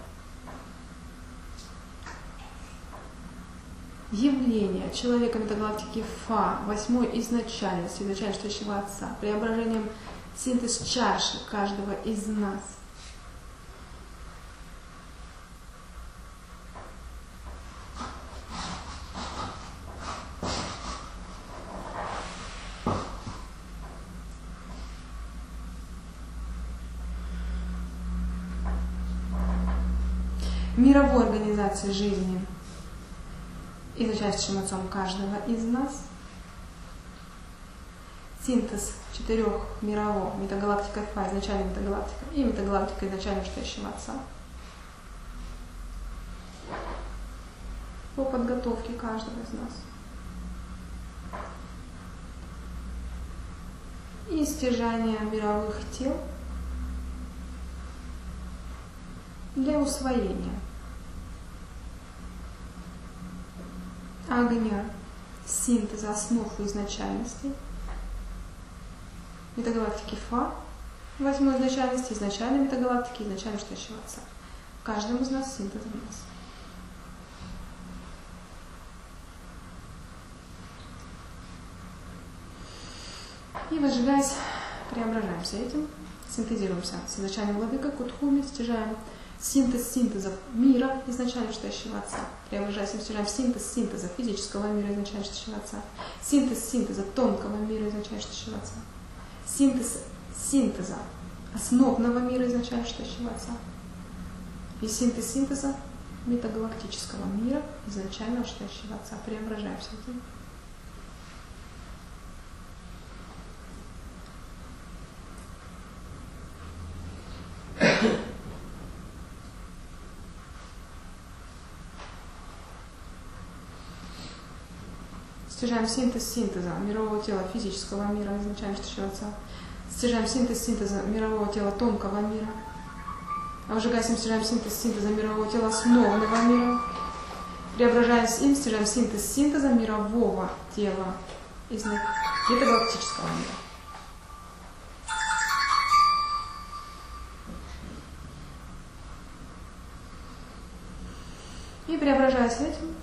B: явление человека метагалактики Фа, восьмой изначальности, изначально вышестоящего Отца, преображением синтез чаши каждого из нас. Мировой организации жизни изначальным Отцом каждого из нас. Синтез четырех мирового метагалактика Фа, изначальная метагалактика, и метагалактика изначально вышестоящего Отца. По подготовке каждого из нас. И стяжание мировых тел для усвоения огня, синтеза основ и изначальности метагалактики Фа, восьмой изначальности, изначальной метагалактики, изначально вышестоящего Отца. Каждому из нас синтезом нас. И возжигаясь, преображаемся этим, синтезируемся с изначальной владыкой Кутхуми, стяжаем синтез синтезов мира изначально вышестоящего Отца. Преображаясь, стяжаем синтез синтеза физического мира изначально вышестоящего Отца. Синтез синтеза тонкого мира изначально вышестоящего Отца. Синтез синтеза основного мира изначально вышестоящего Отца. И синтез синтеза метагалактического мира изначально вышестоящего Отца. Преображаемся этим. Стяжаем синтез синтеза мирового тела физического мира изначально вышестоящего Отца. Стяжаем синтез синтеза мирового тела тонкого мира. А выжигаем, стяжаем синтез синтеза мирового тела основного мира. Преображаясь им, стяжаем синтез синтеза мирового тела из метагалактического мира. И преображаясь этим,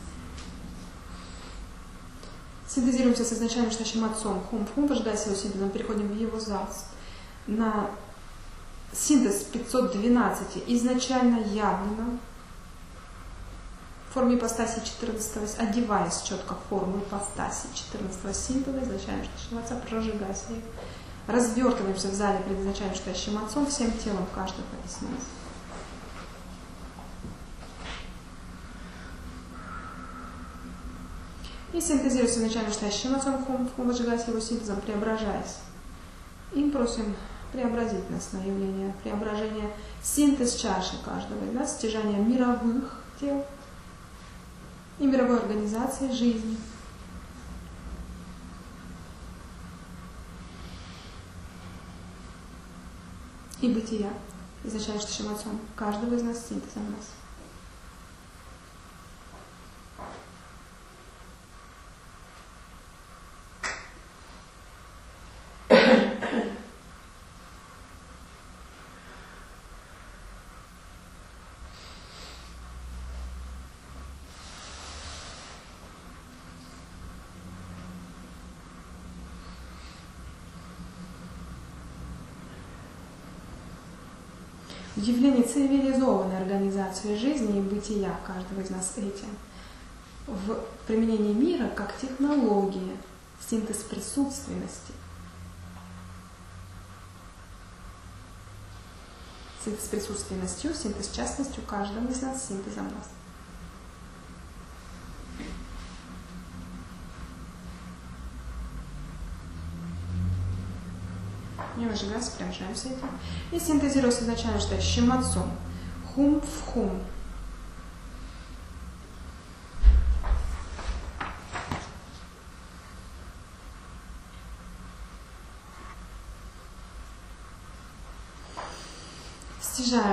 B: синтезируемся с изначально настоящим отцом. Хум в хум, вождаясь его синтезом, переходим в его зас. На синтез пятьсот двенадцать изначально явлено в форме ипостаси четырнадцатого, одеваясь четко в форму ипостаси четырнадцатого синтеза, изначально настоящим отца, прожигаясь их. Развертываемся в зале пред изначально настоящим отцом всем телом каждого из нас. И синтезируется изначально настоящим отцом, хум, хум, выжигаясь его синтезом, преображаясь. И просим преобразить нас на явление преображения, синтез чаши каждого из нас, стяжание мировых тел и мировой организации жизни. И бытия, изначально настоящим отцом, каждого из нас синтезом нас. Явление цивилизованной организации жизни и бытия каждого из нас этим в применении мира как технологии, синтез присутственности. Синтез присутственностью, синтез частностью каждого из нас, синтезом нас. Не выжигаясь, преображаемся этим. И синтезируется изначально настоящим отцом. Хум в хум. Стяжаем.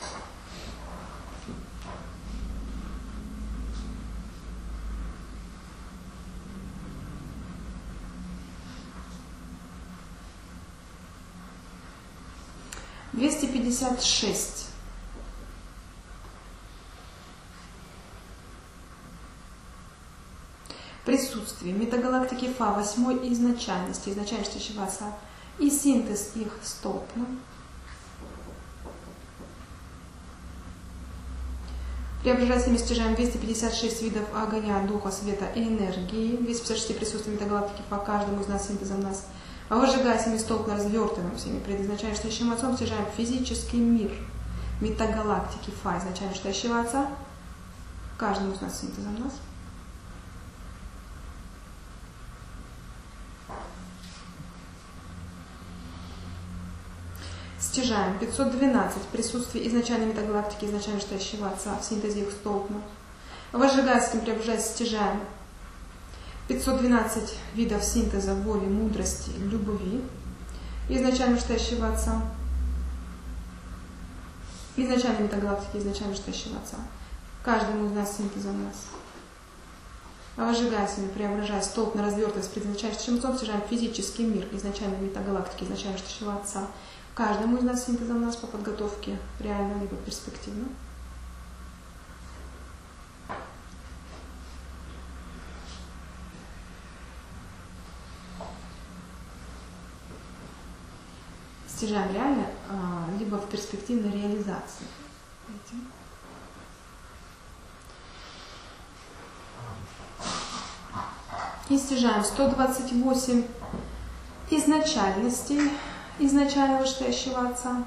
B: двести пятьдесят шесть. Присутствие метагалактики Фа восьмой изначальности, изначальности Шиваса и синтез их стопно. Преображаясь ими, стяжаем двести пятьдесят шесть видов огня, духа, света и энергии. двести пятьдесят шесть присутствий метагалактики Фа каждому из нас, синтезом нас. А выжигаясь ими столкно, развертываемся ими, предизначально настоящим отцом, стяжаем физический мир метагалактики Фа, изначально настоящего отца, каждому из нас, синтезом нас. Стяжаем пятьсот двенадцать присутствий изначальной метагалактики, изначально настоящего отца, в синтезе их столкно. Выжигаясь этим, преображаясь, стяжаем пятьсот двенадцать видов синтеза воли, мудрости, любви изначально настоящего отца, изначально метагалактики, изначально настоящего отца, каждому из нас синтезом нас. А выжигаясь ими, преображаясь, столпно развертываясь, предназначаем отцом, стяжаем физический мир изначально метагалактики, изначально настоящего отца, каждому из нас синтезом нас по подготовке реально либо перспективно. Стяжаем реально, либо в перспективной реализации. И стяжаем сто двадцать восемь изначальностей изначального настоящего отца,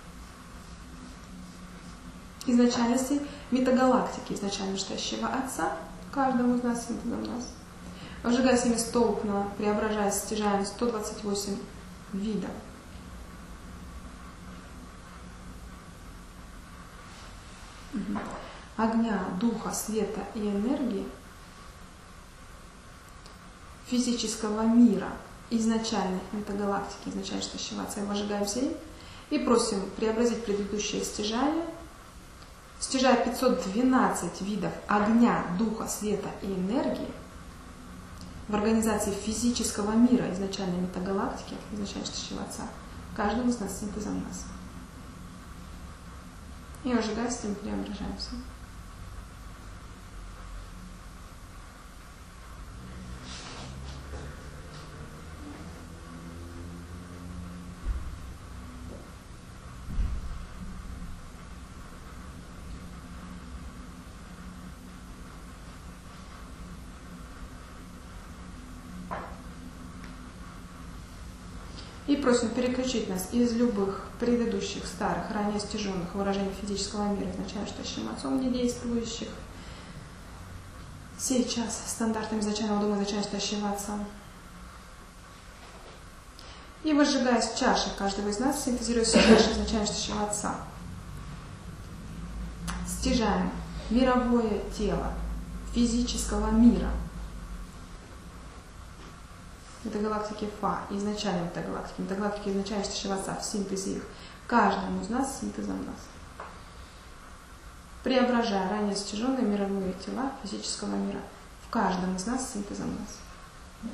B: изначальностей метагалактики изначально настоящего отца, каждому из нас, синтезом нас. Выжигая с ними столпно, преображаясь, стяжаем сто двадцать восемь видов огня, духа, света и энергии физического мира изначальной метагалактики, изначально настоящего отца, и выжигаемся им и просим преобразить предыдущее стяжание стяжая пятьсот двенадцать видов огня, духа, света и энергии в организации физического мира изначальной метагалактики, изначально чтящего Отца, каждому из нас синтезом нас. И ожигая, с тем преображаемся. И просим переключить нас из любых предыдущих, старых, ранее стяженных выражений физического мира, изначально чтящим Отцом, не действующих сейчас стандартами изначального дома, изначально чтящего Отца. И возжигая с чаши каждого из нас, синтезируя с чаши изначально чтящего Отца, стяжаем мировое тело физического мира, метагалактики Фа, изначально метагалактики, метагалактики изначально чтящего Отца, в синтезе их, каждому из нас синтезом нас. Преображая ранее стяженные мировые тела физического мира в каждом из нас синтезом нас.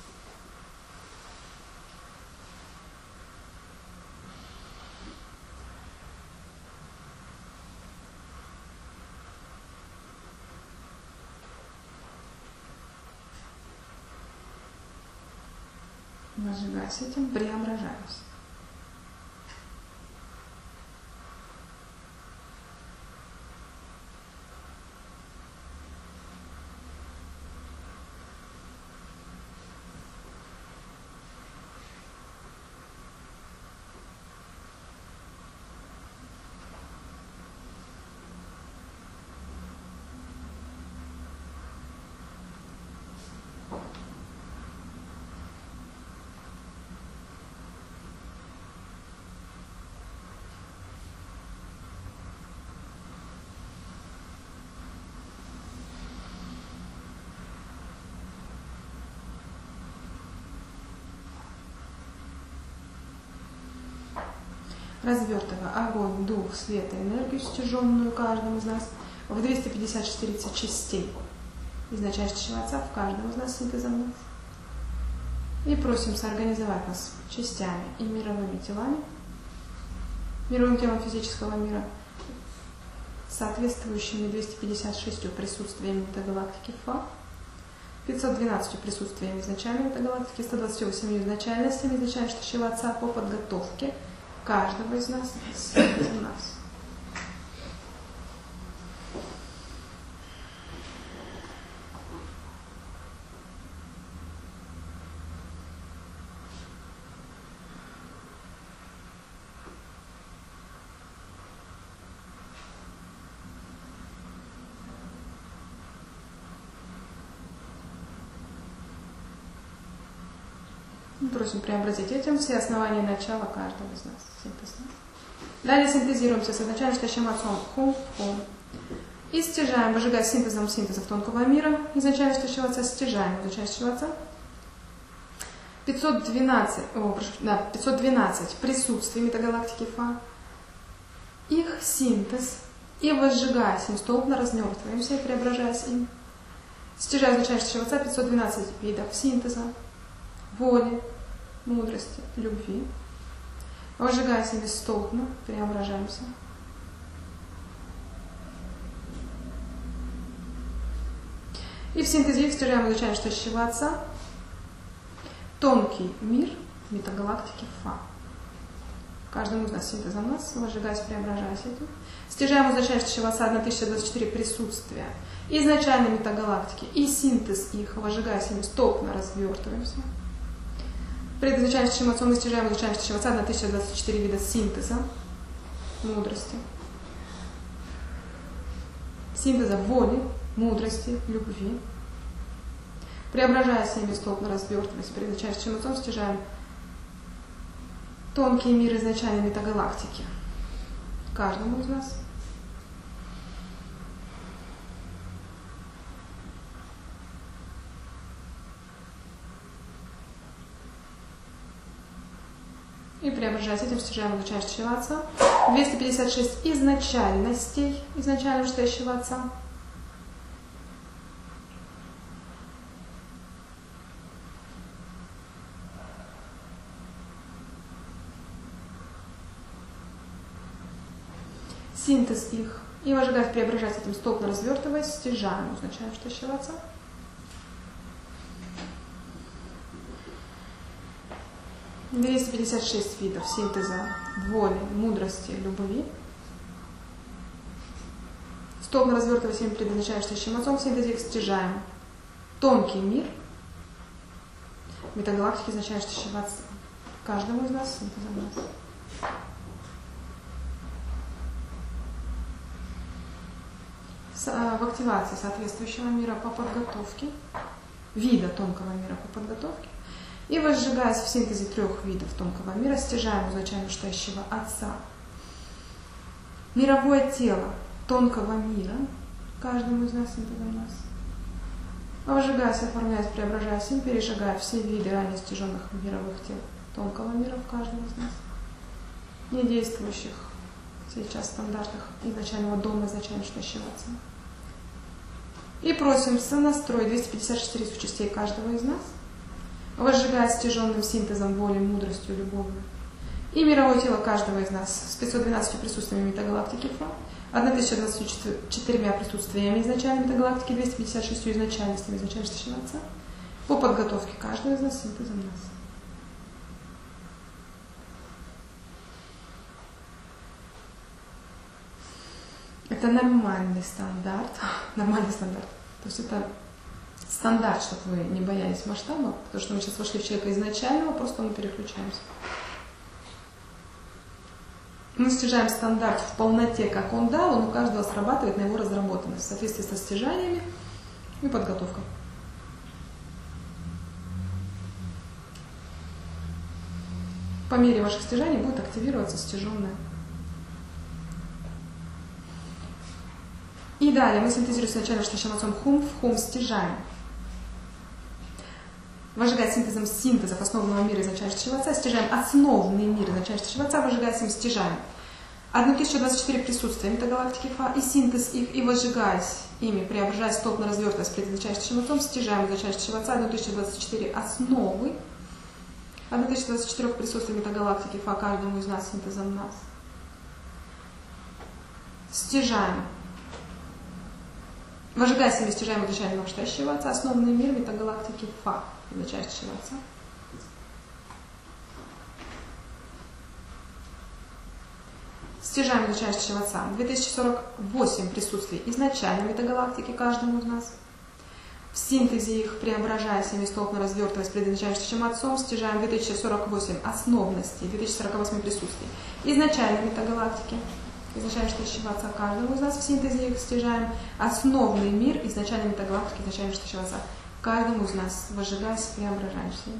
B: Возжигаясь этим, преображаемся. Развертывая огонь, дух, свет и энергию, стяженную каждому из нас, в двести пятьдесят четыреста частей изначально чтящего Отца, в каждом из нас синтезом нас. И просим соорганизовать нас частями и мировыми телами, мировым телом физического мира, соответствующими двухстами пятьдесят шестью присутствиями метагалактики Фа, пятьсот двенадцатью присутствиями изначальной метагалактики, ста двадцатью восемью изначальностями изначально чтящего Отца по подготовке каждого из нас синтезом нас. Просим преобразить этим все основания начала каждого из нас. Синтез. Далее синтезируемся с изначально чтящим Отцом Хум-Хум. И стяжаем, выжигая синтезом синтезов тонкого мира, изначально чтящего Отца, стяжаем изначально чтящего Отца. пятьсот двенадцать, о, прошу, да, пятьсот двенадцать присутствий метагалактики Фа. Их синтез. И возжигаясь им, столбно разнертываемся и преображаясь им. Стяжая изначально чтящего Отца пятьсот двенадцать видов синтеза, воли, мудрости, любви. Возжигаясь ими столбно, преображаемся. И в синтезе их стяжаем изучаем чтящего Отца тонкий мир метагалактики Фа. Каждому из нас синтезом нас, возжигаясь, преображаясь этим. Стяжаем изучаем чтящего Отца тысяча двадцать четыре присутствия изначальной метагалактики и синтез их, возжигаясь ими столбно, развертываемся. Пред изучаем чтящим Отцом мы стяжаем изучаем чтящего Отца на тысяча двадцать четыре вида синтеза, мудрости, синтеза воли, мудрости, любви. Преображаясь ими столбно, развертываясь, пред изучаем чтящим Отцом стяжаем тонкий мир изначальной метагалактики каждому из нас. И преображаясь этим, стяжаем изучаем чтящего Отца двести пятьдесят шесть изначальностей, изначально вышестоящего Отца. Синтез их. И выжигать, преображать этим столбно развертываясь, стяжаем изначально вышестоящего Отца. двести пятьдесят шесть видов синтеза воли, мудрости, любви. Столбно развертываясь им предназначающим Отцом, в синтезе их стяжаем. Тонкий мир. Метагалактики изначающего Отца. Каждому из нас синтезом нас. В активации соответствующего мира по подготовке, вида тонкого мира по подготовке, и возжигаясь в синтезе трех видов тонкого мира, стяжаем изначально вышестоящего Отца. Мировое тело тонкого мира, каждому из нас синтезом нас. А возжигаясь, оформляясь, преображаясь им, пережигая все виды ранее стяженных мировых тел тонкого мира в каждом из нас, не действующих сейчас стандартах изначального дома, изначально вышестоящего Отца. И просим сонастроить двести пятьдесят шесть частей каждого из нас, возжигая стяженным синтезом воли, мудростью, любовью. И мировое тело каждого из нас с пятьсот двенадцатью присутствиями метагалактики Фа, тысяча двадцатью четырьмя присутствиями изначальной метагалактики, двумястами пятьдесят шестью изначальностями изначально вышестоящего Отца, по подготовке каждого из нас синтезом нас. Это нормальный стандарт, нормальный стандарт. То есть это стандарт, чтобы вы не боялись масштаба, потому что мы сейчас вошли в человека изначального, просто мы переключаемся. Мы стяжаем стандарт в полноте, как он дал, он у каждого срабатывает на его разработанность в соответствии со стяжаниями и подготовкой. По мере ваших стяжаний будет активироваться стяженное. И далее мы синтезируем сначала вышестоящим Отцом хум, в хум стяжаем. Выжигая синтезом синтезов основного мира изначально вышестоящего Отца, стяжаем основный мир изначально вышестоящего Отца, выжигая им стяжаем. тысяча двадцать четыре присутствия метагалактики Фа и синтез их, и выжигаясь ими, преображаясь столбно развертываясь пред изначально вышестоящим Отцом, стяжаем изначально вышестоящего Отца тысяча двадцать четыре основы, тысяча двадцать четыре присутствия метагалактики Фа каждому из нас синтезом нас. Стяжаем. Выжигая себе стяжаем изначально вышестоящего Отца, основной мир метагалактики Фа, изначающего Отца. Стяжаем изначающего Отца. две тысячи сорок восемь присутствий изначально метагалактики каждому из нас. В синтезе их, преображаясь ими столбно развертываясь пред изначающим Отцом, стяжаем две тысячи сорок восемь основностей, две тысячи сорок восемь присутствий изначально метагалактики. Изначально вышестоящего Отца каждому из нас в синтезе их стяжаем основный мир изначально метагалактики, изначально вышестоящего Отца. Каждому из нас, возжигаясь, преображаешься.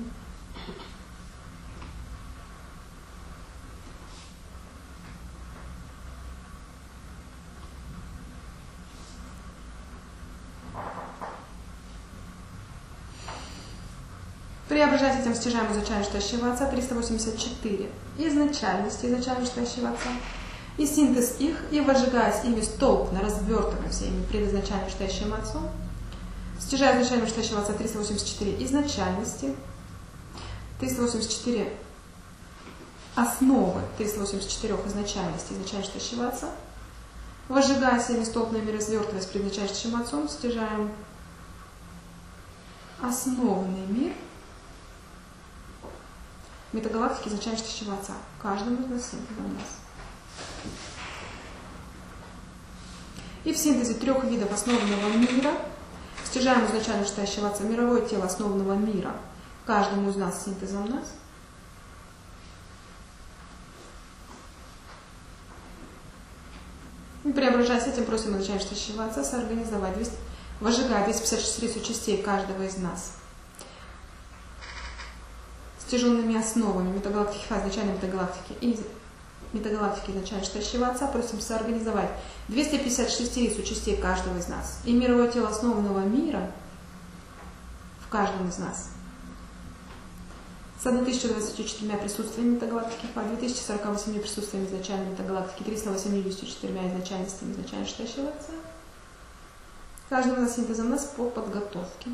B: Преображать этим стяжаем изначально вышестоящего Отца триста восемьдесят четыре изначальности изначально вышестоящего Отца. И синтез их, и возжигаясь ими столбно, развертываясь ими предизначально вышестоящим Отцом, стяжая изначально вышестоящего Отца триста восемьдесят четыре изначальности, триста восемьдесят четыре основы, триста восемьдесят четыре изначальности изначально вышестоящего Отца, возжигаясь ими столбно, ими развертываясь предизначающим Отцом, стяжаем основный мир метагалактики изначально вышестоящего Отца. Каждому из нас синтезом нас. И в синтезе трех видов основного мира стяжаем изначально вышестоящего Отца мировое тело основного мира каждому из нас синтезом нас. И преображаясь этим, просим изначально вышестоящего Отца соорганизовать, двести, выжигая двести пятьдесят шесть частей каждого из нас стяженными основами метагалактики Фа, изначальной метагалактики и метагалактики изначально вышестоящего Отца, просим соорганизовать двести пятьдесят шесть частей каждого из нас и мировое тело основного мира в каждом из нас. с тысячей двадцатью четырьмя присутствиями метагалактики Фа, двумя тысячами сорока восемью присутствиями изначальной метагалактики, тремястами восемьдесят четырьмя изначальностями изначально считающего Отца. Каждым из нас синтезом нас по подготовке.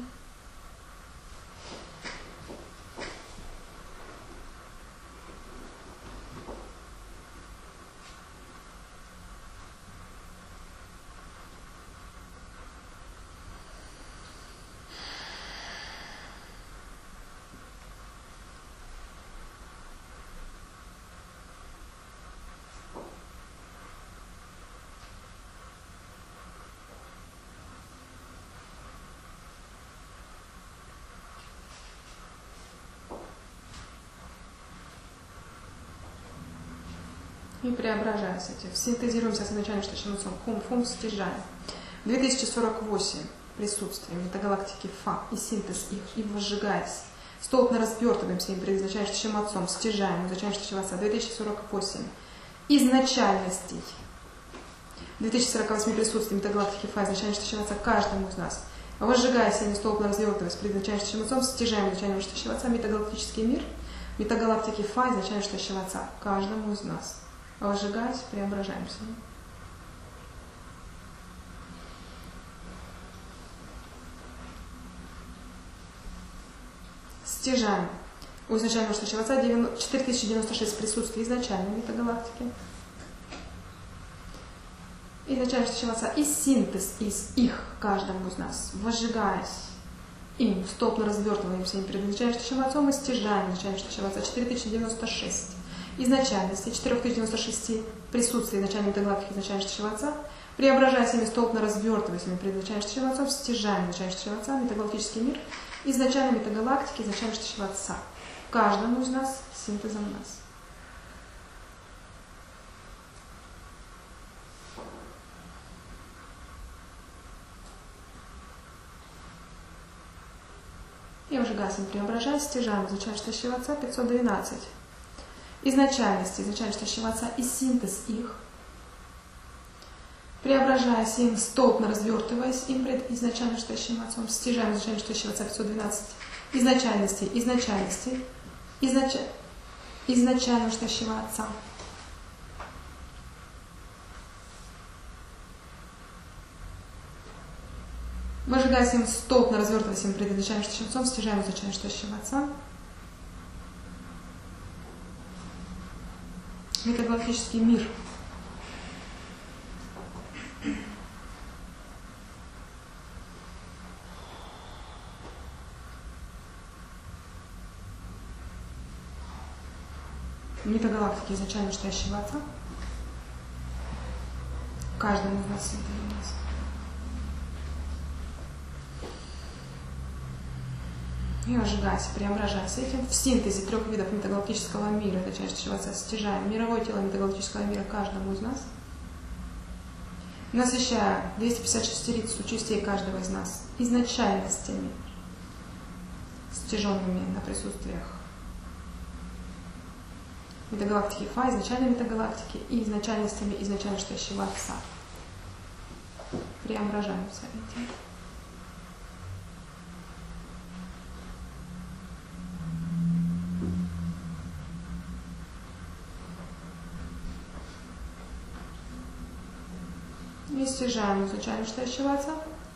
B: И преображаясь этим, синтезируемся с изначально считающим Отцом, хум, фум, стяжаем. две тысячи сорок восемь присутствия метагалактики Фа и синтез их, и возжигаясь, столпно развертываемся им перед изначально считающим Отцом, стяжаем изначально считающего Отца. две тысячи сорок восемь изначальностей, две тысячи сорок восемь присутствий метагалактики Фа, изначально считающего Отца каждому из нас. Возжигаясь ими, столпно развертываясь перед изначально считающим Отцом, стяжаем изначально считающего Отца, метагалактический мир, метагалактики Фа, изначально считающего Отца каждому из нас. Возжигаясь, преображаемся. Стяжаем. У изначального считающего Отца четыре тысячи девяносто шесть присутствий изначальной метагалактики. Изначально считающего Отца и синтез из их каждому из нас. Возжигаясь им, столпно развертываемся им перед изначальным считающим Отцом и стяжаем изначально считающего Отца четыре тысячи девяносто шесть. Изначальности четыре тысячи девяносто шесть присутствий изначальной метагалактики изначально считающего Отца, преображаясь ими, столпно развертываясь ими перед изначально считающим Отцом, стяжаем изначально считающего Отца, метагалактический мир, изначальной метагалактики изначально считающего Отца. Каждому из нас синтезом нас. И возжигаясь им, преображаясь, стяжаем изначально считающего Отца пятьсот двенадцать. Изначальности, изначально считающего Отца и синтез их, преображаясь им, столпно развертываясь им пред изначально считающим Отцом, стяжаем изначально считающего Отца пятьсот двенадцать изначальностей, изначальностей, изнач... изначально считающего Отца. Возжигаясь им, столпно развертываясь им пред изначально считающим Отцом, стяжаем изначально считающего Отца. Метагалактический мир. Метагалактики изначально считающего Отца. Каждому из нас это у нас. И возжигаясь, преображаясь этим в синтезе трех видов метагалактического мира, это часть Отца, стяжаем мировое тело метагалактического мира каждому из нас, насыщая двести пятьдесят шестерицу частей каждого из нас изначальностями, стяженными на присутствиях метагалактики Фа, изначальной метагалактики и изначальностями изначально считающего Отца. Преображаемся этим. И стяжаем изначально считающего Отца.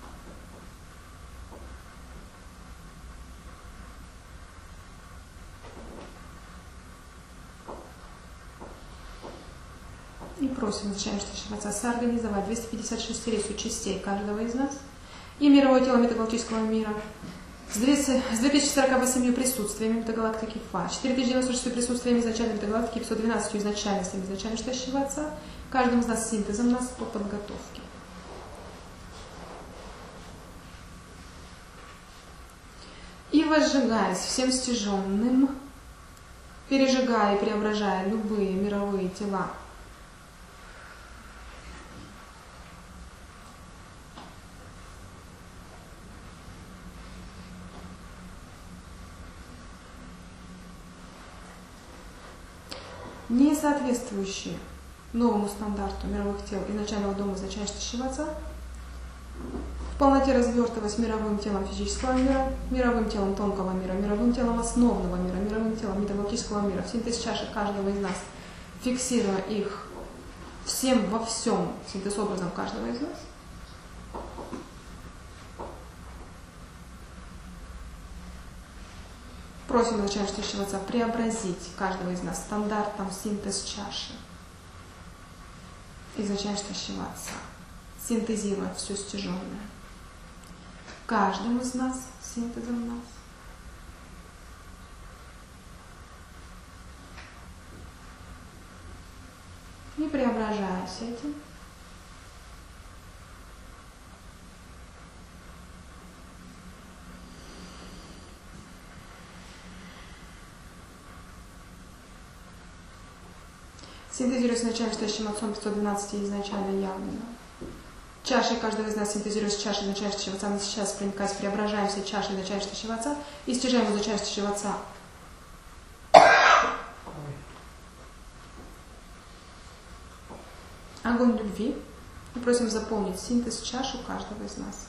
B: И просим изначально считающего Отца соорганизовать двести пятьдесят шестерицу частей каждого из нас и мировое тело метагалактического мира с две тысячи сорока восемью присутствиями метагалактики Фа, четыре тысячи девяносто шесть присутствиями изначальной метагалактики, пятьсот двенадцать изначальностями изначально считающего Отца, каждым из нас синтезом нас по подготовке. И возжигаясь всем стяженным, пережигая и преображая любые мировые тела, не соответствующие новому стандарту мировых тел изначального дома изначально считающего Отца, полноте развертываясь мировым телом физического мира, мировым телом тонкого мира, мировым телом основного мира, мировым телом метагалактического мира, в синтез чашек каждого из нас, фиксируя их всем во всем, синтез образом каждого из нас. Просим начальствующего отца преобразить каждого из нас стандартом синтез чаши. Из начальствующего отца. Синтезировать все стяженное. Каждому из нас синтезом нас. И преображаясь этим, синтезируясь начальствующим отцом пятьсот двенадцать изначально явлено. Чашей каждого из нас синтезируясь чашей начальствующего отца, мы сейчас проникаясь, преображаемся чашей начальствующего отца и стяжаем из начальствующего отца огонь любви. И просим заполнить синтез чашу каждого из нас.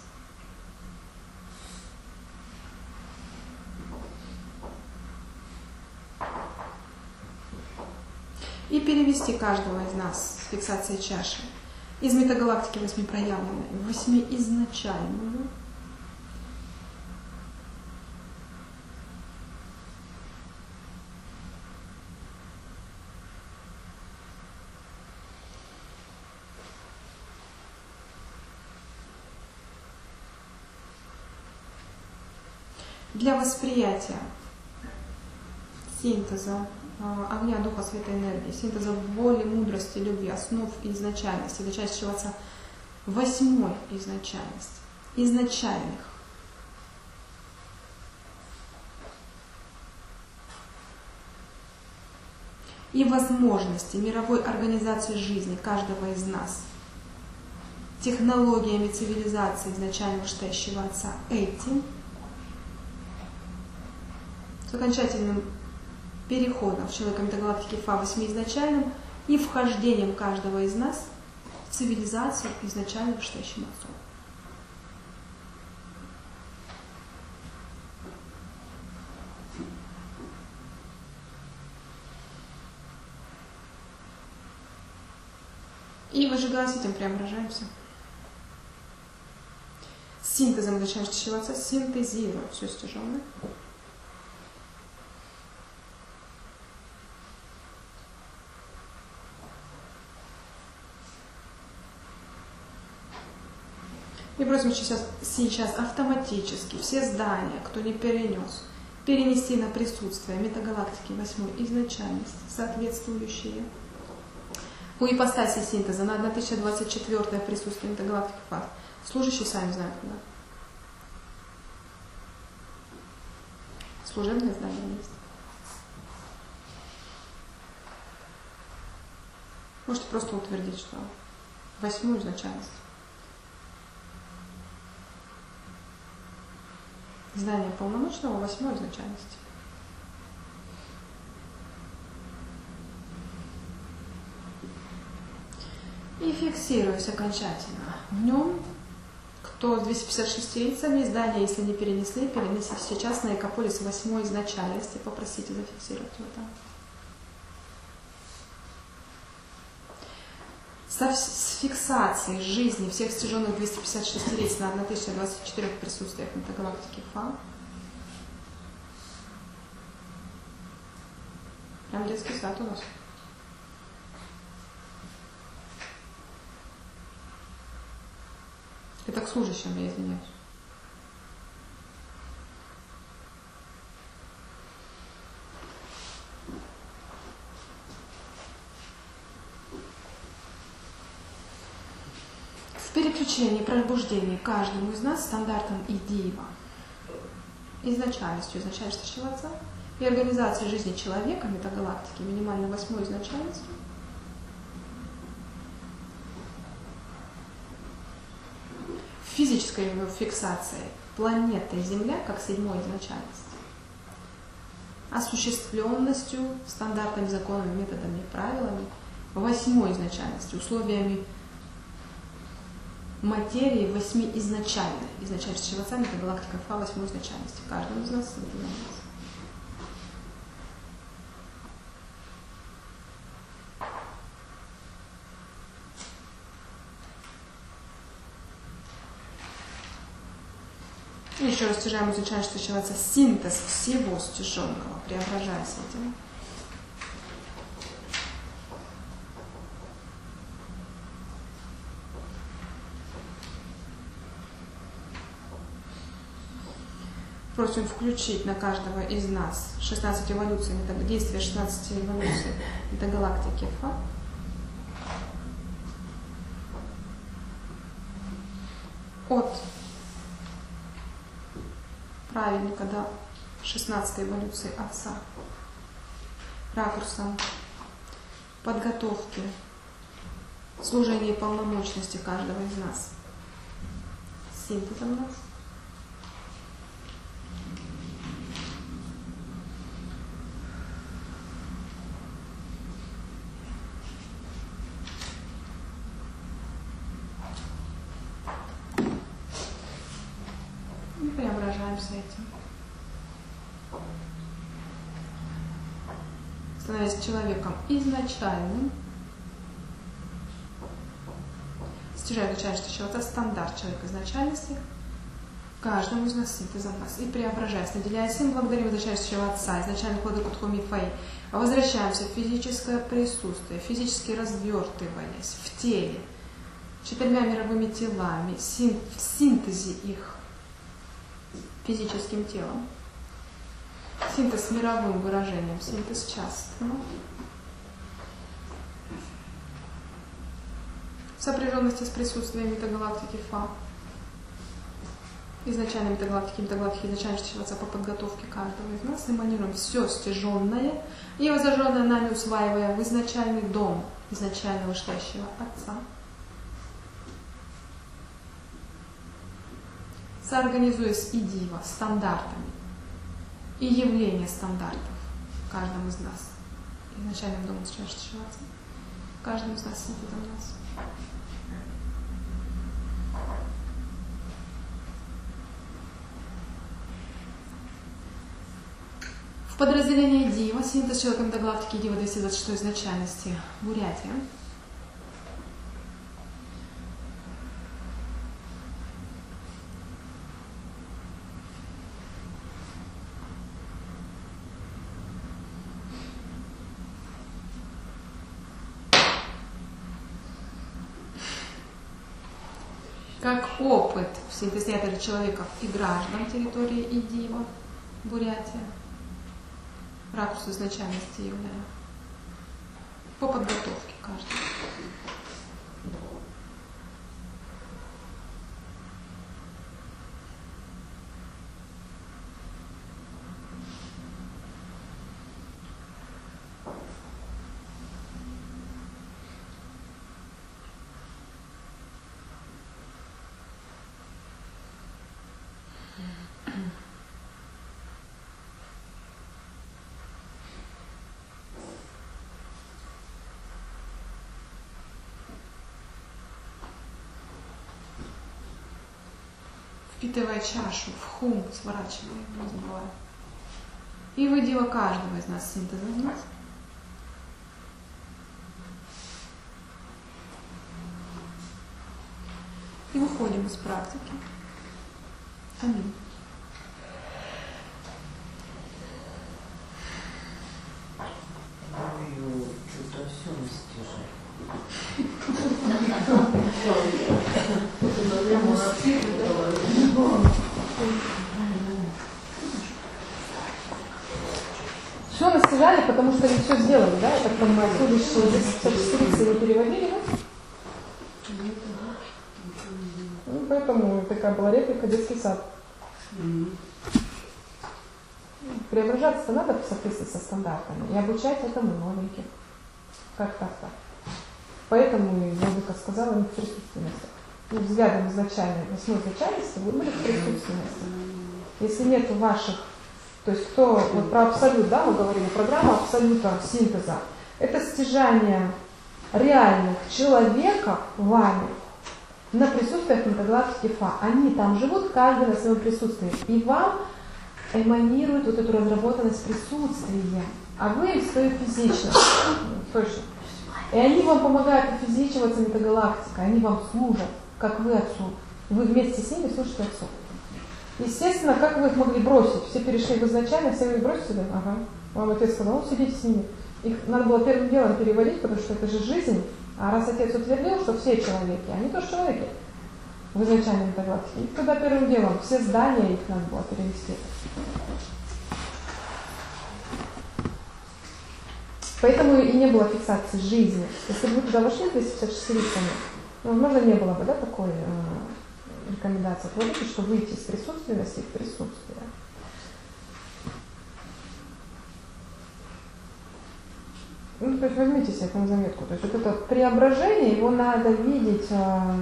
B: И перевести каждого из нас с фиксацией чаши из метагалактики восьмипроявленной в восьмиизначальную. Для восприятия синтеза огня, духа, света, энергии, синтеза воли, мудрости, любви, основ и изначальности, начальствующего отца, восьмой изначальности, изначальных. И возможности мировой организации жизни каждого из нас, технологиями цивилизации изначально вышестоящего отца, этим, с окончательным переходом в человека метагалактики Фа восьмиизначальным и вхождением каждого из нас в цивилизацию изначально вышестоящим отцом. И выжигаясь этим, преображаемся. Синтезом начальствующего отца синтезируя все стяженное. И просим сейчас, сейчас автоматически все здания, кто не перенес, перенести на присутствие метагалактики восьмой изначальности, соответствующие у ипостаси синтеза на тысяча двадцать четвёртое присутствие метагалактики Фа. Служащие сами знают куда. Служебное здание есть. Можете просто утвердить, что восьмую изначальность. Здание полномочного восьмой изначальности. И фиксируясь окончательно в нем, кто с двумястами пятьдесят шестью лицами, здание, если не перенесли, перенесите сейчас на Экополис восьмой изначальности, попросите зафиксировать его там. С фиксацией жизни всех стяженных двухсот пятидесяти шести лиц на тысяча двадцать четыре присутствиях метагалактики Фа. Прям детский сад у нас. Это к служащим, я извиняюсь. В переключении, пробуждении каждому из нас стандартом идеева, изначальностью, изначальностью отца и организации жизни человека, метагалактики, минимально восьмой изначальностью, физической его фиксацией планеты Земля как седьмой изначальности, осуществленностью, стандартными законами, методами и правилами восьмой изначальности, условиями материи восьми изначальной. Изначально Шивацами это галактика Фа восьмой изначальности. Каждому из нас это нравится. Еще раз стяжаем, изучаем, что называется синтез всего стяженного, преображаясь этим. Просим включить на каждого из нас шестнадцать эволюций, действие шестнадцати эволюций до галактики Фа. От праведника до шестнадцатой эволюции Отца. Ракурсом подготовки, служения и полномочности каждого из нас. Синтезом нас. Преображаемся этим. Становясь человеком изначальным, стяжая изучаем, что человек стандарт человека изначальности, каждому из нас синтезом нас. И преображаясь, наделяясь им, благодарим изучающего Отца, изначальных владыку Тхоми Фаи, возвращаемся в физическое присутствие, физически развертываясь в теле, четырьмя мировыми телами, син, в синтезе их физическим телом. Синтез с мировым выражением, синтез частным. В сопряженности с присутствием метагалактики Фа. Изначально метагалактики, метагалактики изначально считываться по подготовке каждого из нас. Эманируем все стяженное и возожженное нами, усваивая в изначальный дом изначально вышлящего Отца. Соорганизуясь и дива стандартами и явление стандартов каждому из нас. Изначально дома сейчас считываться. Каждому из нас синтезом нас. В подразделении Дива, синтез человеком до галактики Дива двести двадцать шестой изначальности, Бурятия. Как опыт в синтезаторе человеков и граждан территории Идива, Бурятия, ракурс изначальности являя, по подготовке каждого. Впитывая чашу, в хум сворачивая, не забывая. И выдела каждого из нас синтеза из нас. И выходим из практики. Аминь.
E: Ой, что-то все растяжает.
B: Все настижали, потому что они все сделали, да? Я так понимаю, все лишь здесь вы переводили, да? Ну, поэтому такая была реплика «Детский сад». Преображаться надо в соответствии со стандартами и обучать этому новеньких. Как так так? Поэтому и Владыка сказала им в присутственности. Ну, взглядом изначальной, восьмой изначальности вы были в присутственности. Если нет ваших, то есть кто, вот про абсолют, да, мы говорили, программа абсолюта, синтеза, это стяжание реальных человека вами на присутствиях метагалактики Фа. Они там живут, каждый на своем присутствии. И вам эманирует вот эту разработанность присутствия. А вы им свою физичность. Точно. И они вам помогают офизичиваться метагалактикой. Они вам служат, как вы Отцу. Вы вместе с ними служите Отцу. Естественно, как вы их могли бросить? Все перешли в изначально, все вы их бросили? Ага. Вам Отец сказал, ну сидите с ними. Их надо было первым делом переводить, потому что это же жизнь. А раз Отец утвердил, что все человеки, они тоже человеки в изначальной метагалактике. И туда первым делом все здания их надо было перевести. Поэтому и не было фиксации жизни. Если бы вы туда вошли с двумястами пятьдесят шестью лицами, ну, возможно, не было бы, да, такой э, рекомендации. Вот видите, что выйти из присутственности в присутствие. Ну, то есть возьмите себе на заметку. То есть вот это преображение, его надо видеть э,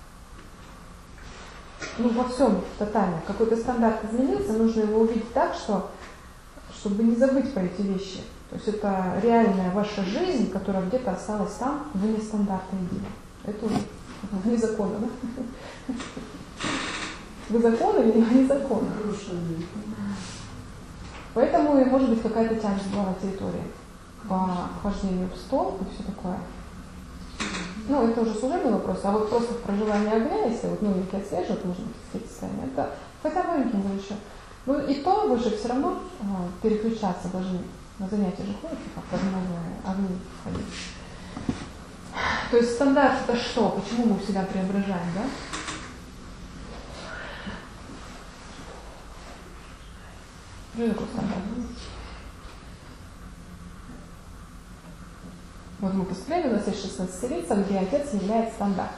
B: ну, во всем тотально. Какой-то стандарт изменился, нужно его увидеть так, что, чтобы не забыть про эти вещи. То есть это реальная ваша жизнь, которая где-то осталась там, вне стандарта едино. Это уже вне закона, да? Вы закон или не закон? Поэтому и может быть какая-то тяжесть была на территории по хождению в стол и все такое. Ну, это уже служебный вопрос, а вот просто проживание огня, если вот новенькие отслеживают, можно быть состояние, это хотя бы новеньким было еще. Ну и то вы же все равно а, переключаться должны. На занятия же ходите, как под новые огни ходить. То есть стандарт это что? Почему мы всегда преображаем, да? Что такое стандарт? Вот мы построили, у нас есть шестнадцать лиц, где Отец является стандартом.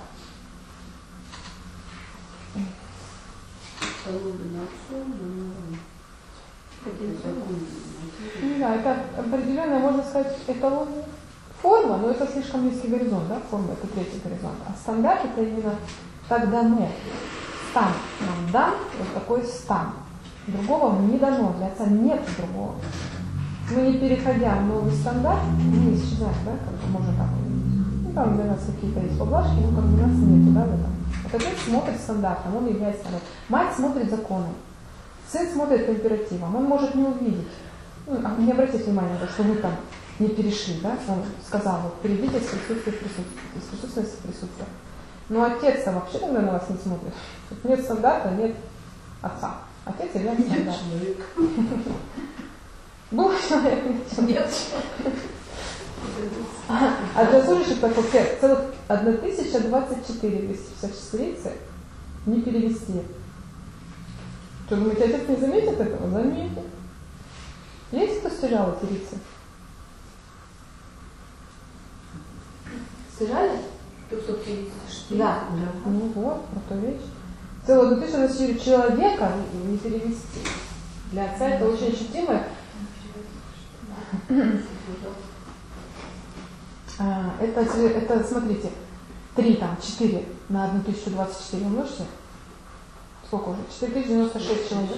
B: Не знаю, это определенная, можно сказать, эталонная форма, но это слишком низкий горизонт, да, форма это третий горизонт. А стандарт это именно так дано. Стан нам дан, вот такой стан. Другого не дано, для Отца нет другого. Мы не переходя в новый стандарт, не исчезаем, да, как бы можно так увидеть. Ну там для нас какие-то есть поблажки, но как бы у нас нету, да, в этом. Вот Отец смотрит стандартом, он является стандартом. Мать смотрит законом. Сын смотрит по императивам, он может не увидеть. Ну, не обратите внимания на то, что вы там не перешли, да? Он сказал, вот перейдите из присутствия в присутствие, из присутствия в присутствие. Но Отец-то вообще тогда на вас не смотрит. Тут нет стандарта, нет Отца. Отец является стандартом.
C: Человек.
B: Был человек, нет человека. А для служащих такой целых тысяча двадцать четыре двести пятьдесят шесть не перевести. Что, думаете, Отец не заметит этого? Заметит. Есть кто стяжал эти лица?
A: Стяжали?
B: Да. Ну вот, это вещь. Целую тысячу человека не перевести. Для Отца это очень ощутимо. Это, это, смотрите, три там, четыре на одну тысячу двадцать четыре умножьте. Сколько уже? четыре тысячи девяносто шесть человек.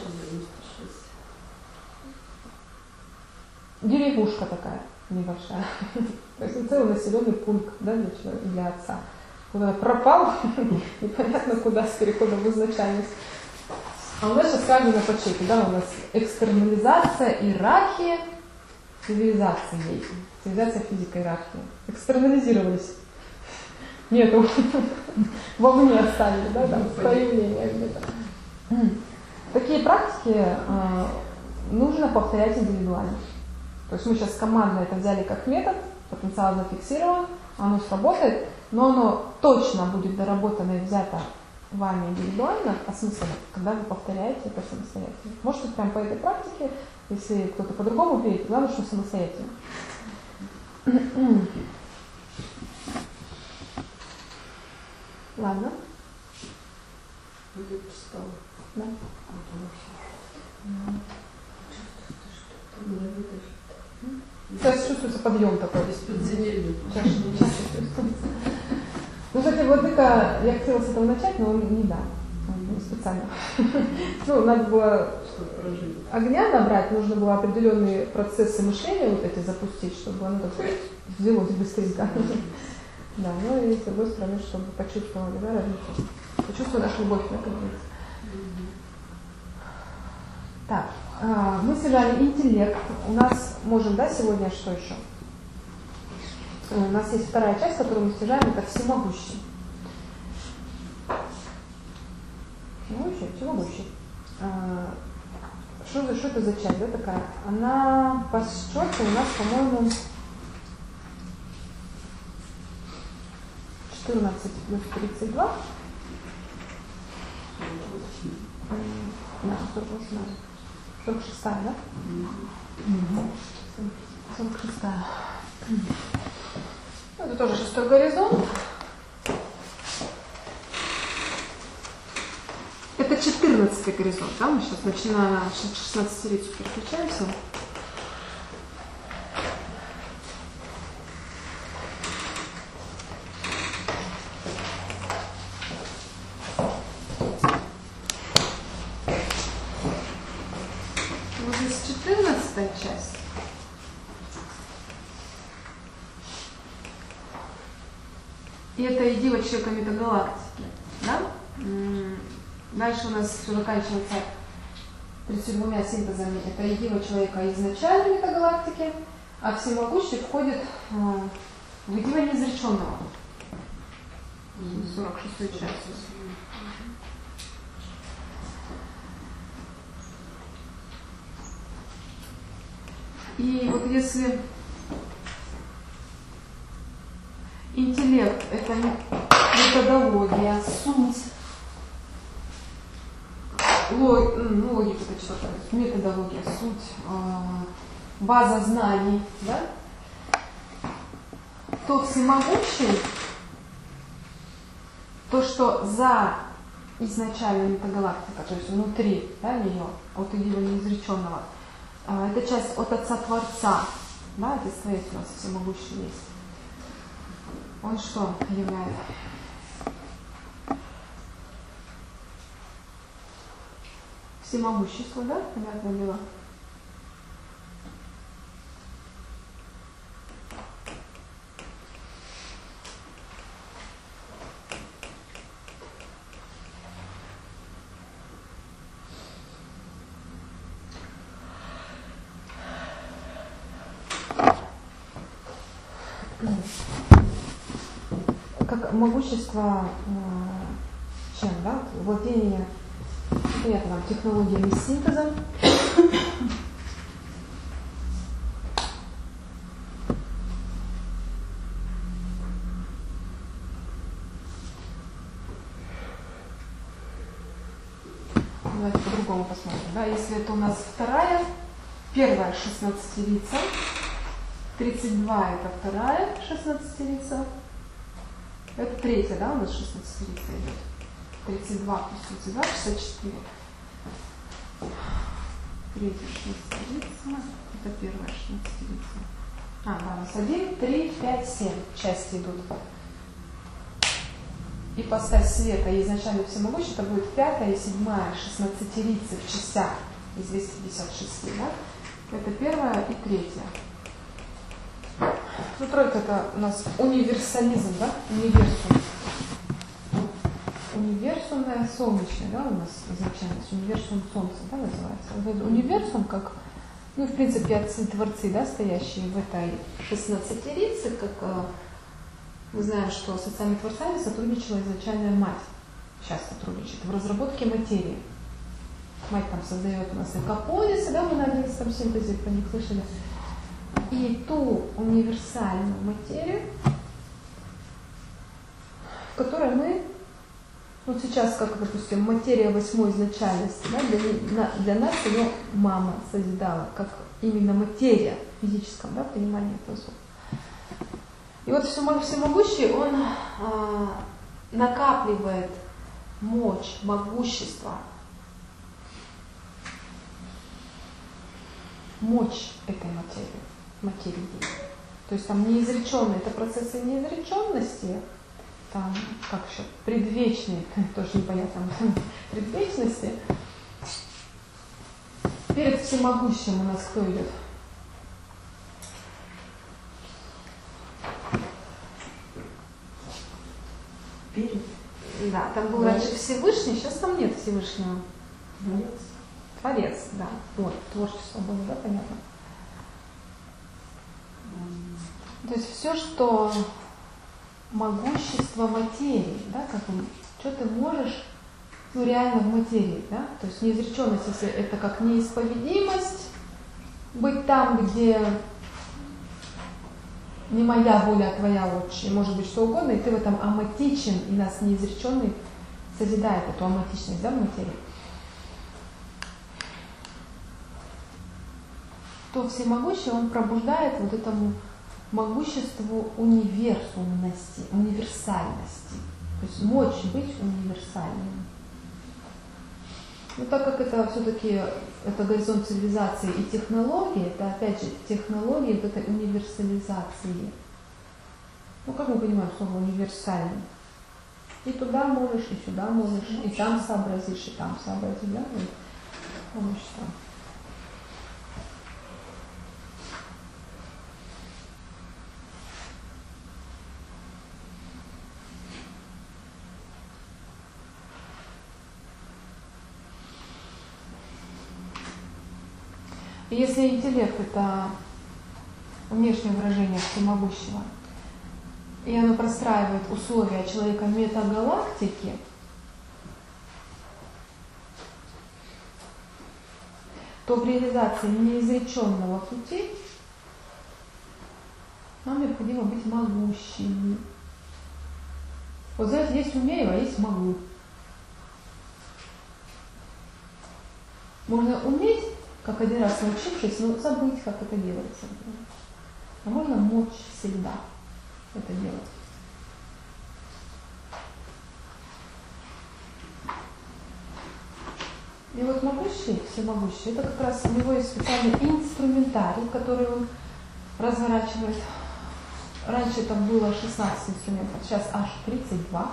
B: Деревушка такая небольшая. То есть целый населенный пункт, да, для, человека, для Отца. Куда пропал, непонятно куда, с переходом в изначальность. А у нас сейчас каждый на подсчете, да, у нас экстернализация, иерархия, цивилизация есть. Цивилизация, физика, иерархия. Экстернализировались. Нету. Вовне оставили, да, там, проявление где-то. Такие практики э, нужно повторять индивидуально. То есть мы сейчас командно это взяли как метод, потенциал зафиксирован, оно сработает, но оно точно будет доработано и взято вами индивидуально, осмысленно, когда вы повторяете это самостоятельно. Можете прям по этой практике, если кто-то по-другому верит, главное, что самостоятельно. Ладно. Да. Сейчас чувствуется подъем такой. Сейчас, сейчас чувствуется. Ну, кстати, владыка, я хотела с этого начать, но он не дал. Он не специально. Ну, надо было огня набрать, нужно было определенные процессы мышления вот эти запустить, чтобы оно так взялось быстренько. Да, ну и с другой стороны, чтобы почувствовали, да, разницу. Почувствовали нашу любовь, да, как говорится. Так, а, мы сказали интеллект. У нас можем, да, сегодня что еще? У нас есть вторая часть, которую мы стяжаем, это всемогущий. Всемогущий, всемогущий. А, что, за, что это за часть, да, такая? Она по счету у нас, по-моему, четырнадцать плюс тридцать два. Да, сорок восемь. сорок шесть, да? сорок шесть. Это тоже шестой горизонт. Это четырнадцатый горизонт, да? Мы сейчас начинаем на шестнадцатилетию переключаемся. Вот здесь четырнадцатая часть. И это и Дива человека метагалактики, да? Дальше у нас все заканчивается тридцатью двумя синтезами. Это и Дива человека изначальной метагалактики, а всемогущий входит в Дива неизреченного. сорок шестой части. И вот если интеллект – это методология, суть, лог, ну, логика – это что-то, методология, суть, база знаний, да? То всемогущий, то, что за изначальной метагалактикой, то есть внутри, да, нее, от идеи неизреченного, это часть от Отца-Творца, да, это стоит у нас всемогущий есть. Он что является? Всемогущество, да? Понятное дело. Как могущество, э, чем, да, владение, понятно, там, технологиями синтеза. Давайте по-другому посмотрим, да, если это у нас вторая, первая шестнадцатилица, тридцать два это вторая шестнадцатилица. Это третья, да, у нас шестнадцатилица идет. тридцать два плюс тридцать два, шестьдесят четыре. Третья шестнадцатилица. Это первая шестнадцатилица. А, да, у нас один, три, пять, семь части идут. И поставь света изначально всемогущий, это будет пятая и седьмая шестнадцатилица в частях из двухсот пятидесяти шести, да? Это первая и третья. Ну, тройка это у нас универсализм, да? Универсум. Универсумное солнечное, да, у нас изначально. Универсум солнца, да, называется. Универсум как, ну, в принципе, отцы-творцы, да, стоящие в этой шестнадцатилице, как мы знаем, что с отцами-творцами сотрудничала изначальная мать. Сейчас сотрудничает в разработке материи. Мать там создает у нас экополисы, да, мы на одиннадцатом синтезе про них слышали. И ту универсальную материю, в которой мы, вот сейчас, как, допустим, материя восьмой изначальности, да, для, для нас ее мама созидала, как именно материя в физическом, да, понимании этого слова. И вот всемогущий, он а, накапливает мощь, могущество, мощь этой материи. материи. То есть там неизреченные, это процессы неизреченности, там, как еще, предвечные, тоже непонятно, предвечности. Перед всемогущим у нас кто идет? там был раньше Всевышний, сейчас там нет Всевышнего.
D: Творец.
B: Творец, да. Вот, творчество было, да, понятно? То есть все, что могущество материи, да, как бы, что ты можешь, ну, реально в материи, да, то есть неизреченность, если это как неисповедимость, быть там, где не моя воля, а твоя отче, может быть что угодно, и ты в этом аматичен, и нас неизреченный созидает эту аматичность, да, в материи, то всемогущий, он пробуждает вот этому могуществу универсумности, универсальности, то есть мочь быть универсальным. Но так как это все-таки это горизонт цивилизации и технологии, это опять же технологии вот этой универсализации. Ну как мы понимаем слово универсальный? И туда можешь, и сюда можешь, и там сообразишь, и там сообразишь, да? Помощь там. И если интеллект — это внешнее выражение всемогущего, и оно простраивает условия человека метагалактики, то в реализации неизреченного пути нам необходимо быть могущими. Вот знаете, есть умею, а есть могу. Можно уметь, как один раз научившись, но забыть, как это делается. А можно мочь всегда это делать. И вот могущий, всемогущий, это как раз у него есть специальный инструментарий, который он разворачивает. Раньше это было шестнадцать инструментов, сейчас аж тридцать два.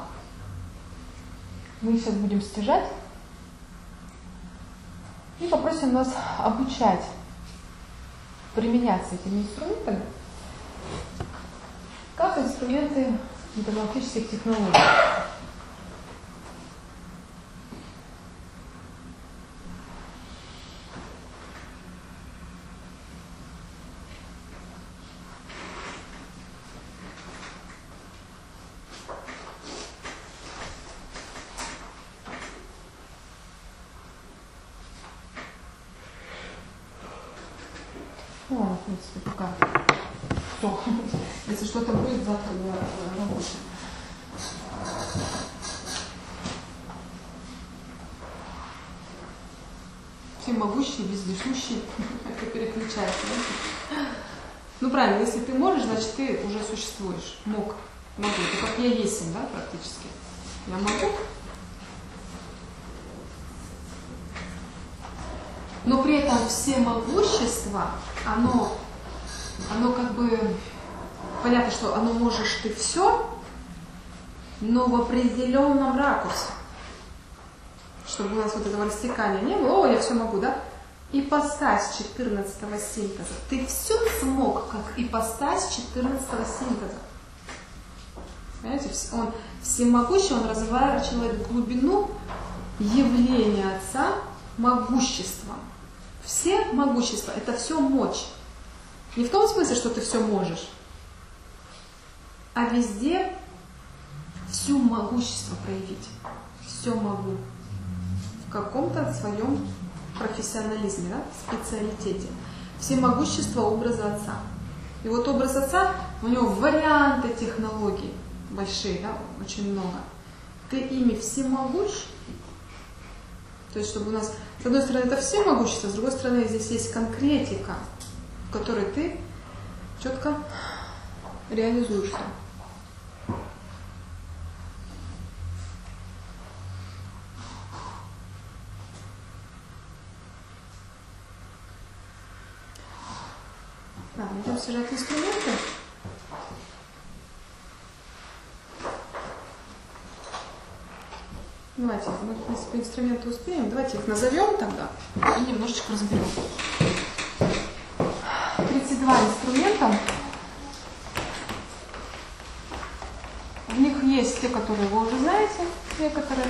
B: Мы сейчас будем стяжать. И попросим нас обучать, применяться этими инструментами, как инструменты метагалактических технологий. Ну ладно, в принципе, пока все. Если что-то будет, завтра я работаю. Всемогущий, вездесущий, это переключается. Да? Ну правильно, если ты можешь, значит ты уже существуешь. Мог, могу. Это как я есть, да, практически. Я могу. Но при этом всемогущество, оно, оно как бы, понятно, что оно можешь ты все, но в определенном ракурсе. Чтобы у нас вот этого растекания не было, о, я все могу, да? Ипостась четырнадцатого синтеза. Ты все смог, как ипостась четырнадцатого синтеза. Понимаете, он всемогущий, он разворачивает глубину явления Отца могуществом. Все могущества — это все мочь. Не в том смысле, что ты все можешь, а везде всю могущество проявить. Все могу. В каком-то своем профессионализме, да, специалитете. Всемогущество образа Отца. И вот образ Отца, у него варианты технологий большие, да, очень много. Ты ими всемогущ. То есть, чтобы у нас, с одной стороны, это всемогущество, с другой стороны, здесь есть конкретика, в которой ты четко реализуешься. Да, идем сажать инструменты. Давайте, мы, в принципе, инструменты успеем. Давайте их назовем тогда и немножечко разберем. тридцать два инструмента. В них есть те, которые вы уже знаете, некоторые.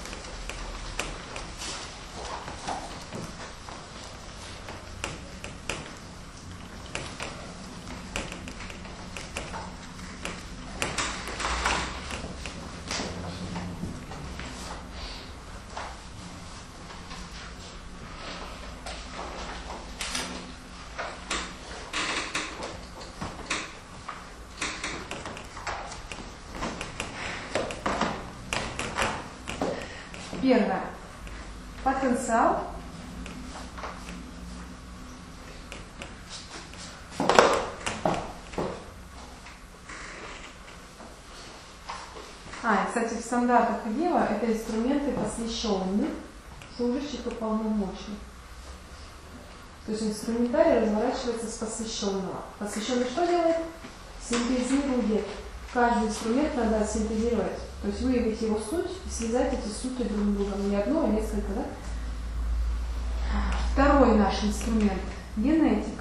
B: Первое. Потенциал. А, и, кстати, в стандартах Ева это инструменты посвященных, служащих и полномочий. То есть инструментарий разворачивается с посвященного. Посвященный что делает? Синтезирует. Каждый инструмент надо синтезировать. То есть выявить его суть и связать эти сути друг с другом. Не одно, а несколько, да? Второй наш инструмент – генетика.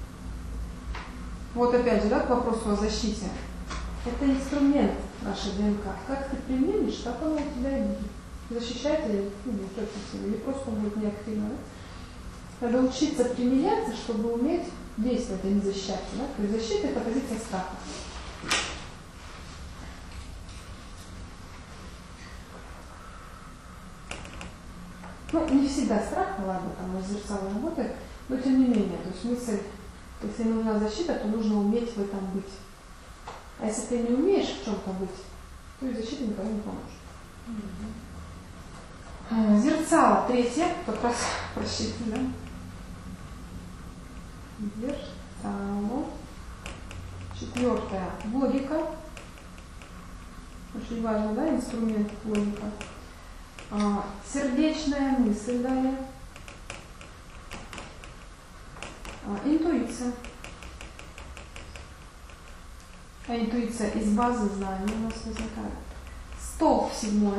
B: Вот опять же, да, к вопросу о защите. Это инструмент нашей ДНК. Как ты применишь, так оно у тебя и будет. Защищать или, ну, или просто будет неактивно. Да? Надо учиться применяться, чтобы уметь действовать, а не защищаться. Да? То есть защита – это позиция страха. Ну, не всегда страх, ладно, там зеркало работает, но тем не менее, то есть мысль, если нужна защита, то нужно уметь в этом быть. А если ты не умеешь в чем-то быть, то и защита никому не поможет. Mm-hmm. Зерцало третье, как раз просчитано, да? Зерцало. Четвертое. Логика. Очень важно, да, инструмент логика. А, сердечная мысль далее. А, интуиция. А интуиция из базы знаний у нас возникает. Столб седьмое.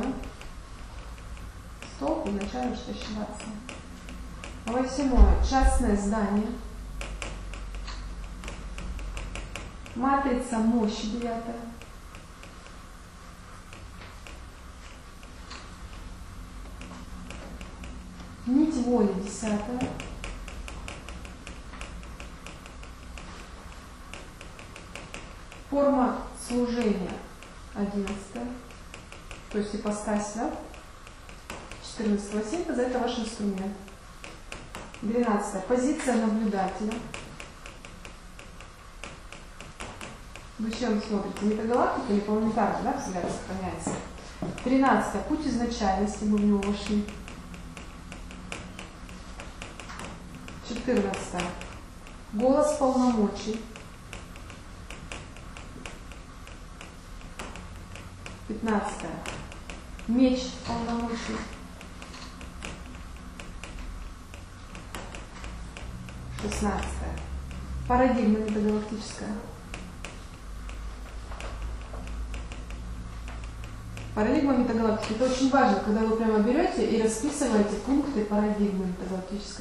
B: Столб означает, что считаться. Восьмое. Частное здание. Матрица мощи девятая. Нить воли десятая. Форма служения одиннадцатая. То есть ипостась, да? четырнадцатого синтеза это ваш инструмент. двенадцатая. Позиция наблюдателя. Вы чем смотрите? Метагалактика или планетарно, да, взгляд сохраняется. тринадцатая. Путь изначальности, мы в него вошли. четырнадцатое. Голос полномочий. пятнадцатое. Меч полномочий. шестнадцатое. Парадигма метагалактическая. Парадигма метагалактики. Это очень важно, когда вы прямо берете и расписываете пункты парадигмы метагалактической.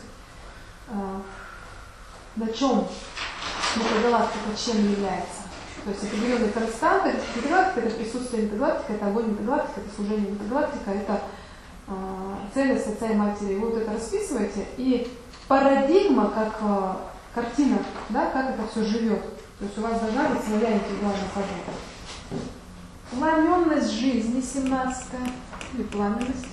B: На чем метагалактика чем является? То есть определенные константы. Метагалактика это присутствие метагалактики, это огонь метагалактика, это служение метагалактика, это э, ценность отца и матери. Вы вот это расписываете, и парадигма как э, картина, да, как это все живет. То есть у вас должна быть своя индивидуальная позиция. Пламенность жизни семнадцатая, или пламенность.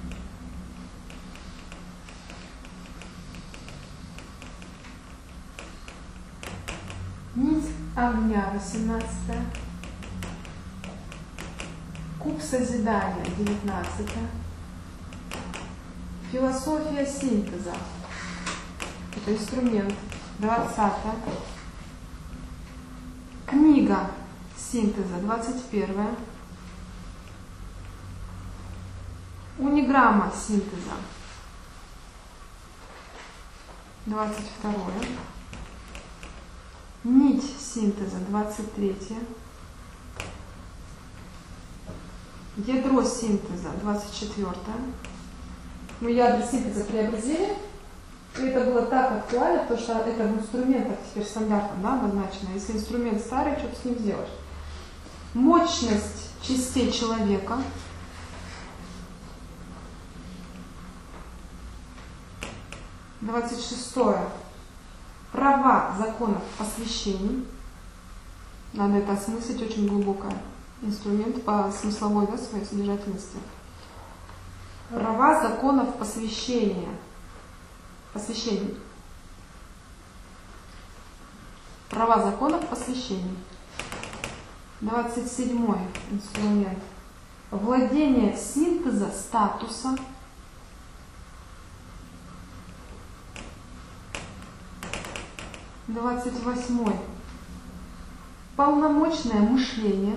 B: Нить огня восемнадцатая. Куб созидания девятнадцатая. Философия синтеза. Это инструмент двадцатая. Книга синтеза двадцать первая. Униграмма синтеза двадцать второе. Нить синтеза двадцать третье. Ядро синтеза двадцать четвёртое. Мы ядра синтеза преобразили. И это было так актуально, потому что это в инструментах теперь стандартом, да, обозначено. Если инструмент старый, что ты с ним сделаешь? Мощность частей человека. Двадцать шестое. Права законов посвящений. Надо это осмыслить, очень глубоко. Инструмент по смысловой, да, своей содержательности. Права законов посвящения. Посвящений. Права законов посвящений. Двадцать седьмой инструмент. Владение синтеза статуса. Двадцать восьмой. Полномочное мышление.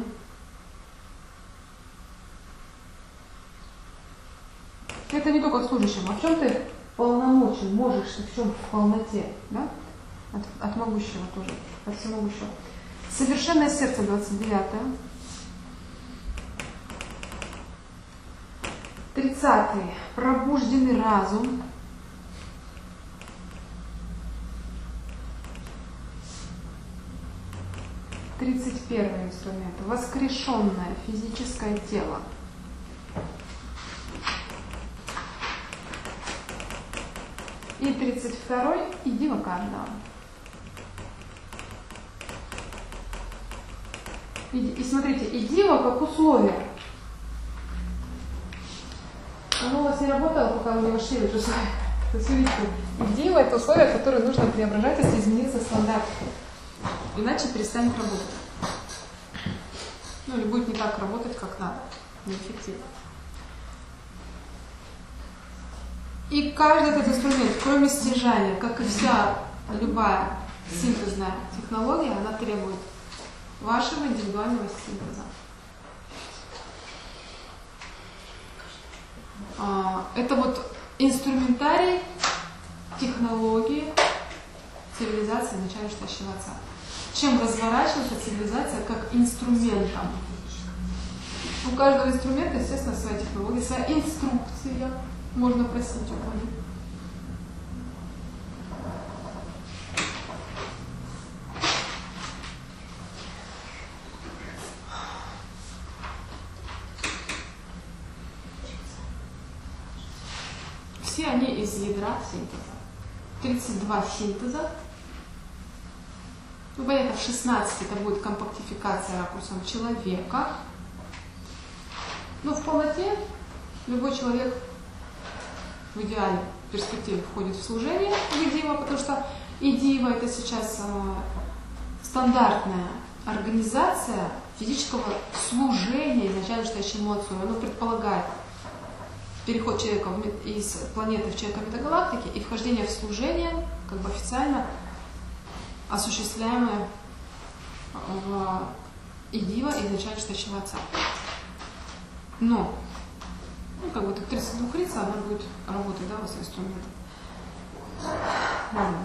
B: Это не только к служащим. А в чем ты полномочен, можешь ты в чем в полноте, да? От, от могущего тоже, от всемогущего. Совершенное сердце, двадцать девятое. тридцатый. Пробужденный разум. тридцать первый инструмент. Воскрешенное физическое тело. И тридцать второй. Идива Кардава. И, и смотрите, идива как условие. Оно у вас не работало, пока вы не вошли в эту связь. Идива — это условие, которое нужно преображать, если изменится стандарт. Иначе перестанет работать. Ну или будет не так работать, как надо. Неэффективно. И каждый этот инструмент, кроме стяжания, как и вся любая синтезная технология, она требует вашего индивидуального синтеза. Это вот инструментарий технологии цивилизации начальствующего отца. Чем разворачивается цивилизация как инструментом? У каждого инструмента, естественно, своя технология, своя инструкция. Можно просить у кого-нибудь. Все они из ядра синтеза. тридцать два синтеза. Ну, понятно, в шестнадцать это будет компактификация ракурсом человека. Но в полноте любой человек в идеале в перспективе входит в служение идива, потому что идива — это сейчас э, стандартная организация физического служения изначально стоящему отцу. Оно предполагает переход человека из планеты в человека метагалактики и вхождение в служение, как бы официально осуществляемое в идива изначально стоящего отца. Но ну, как бы так тридцать два лица, она будет работать, да, у вас инструментом. Ладно.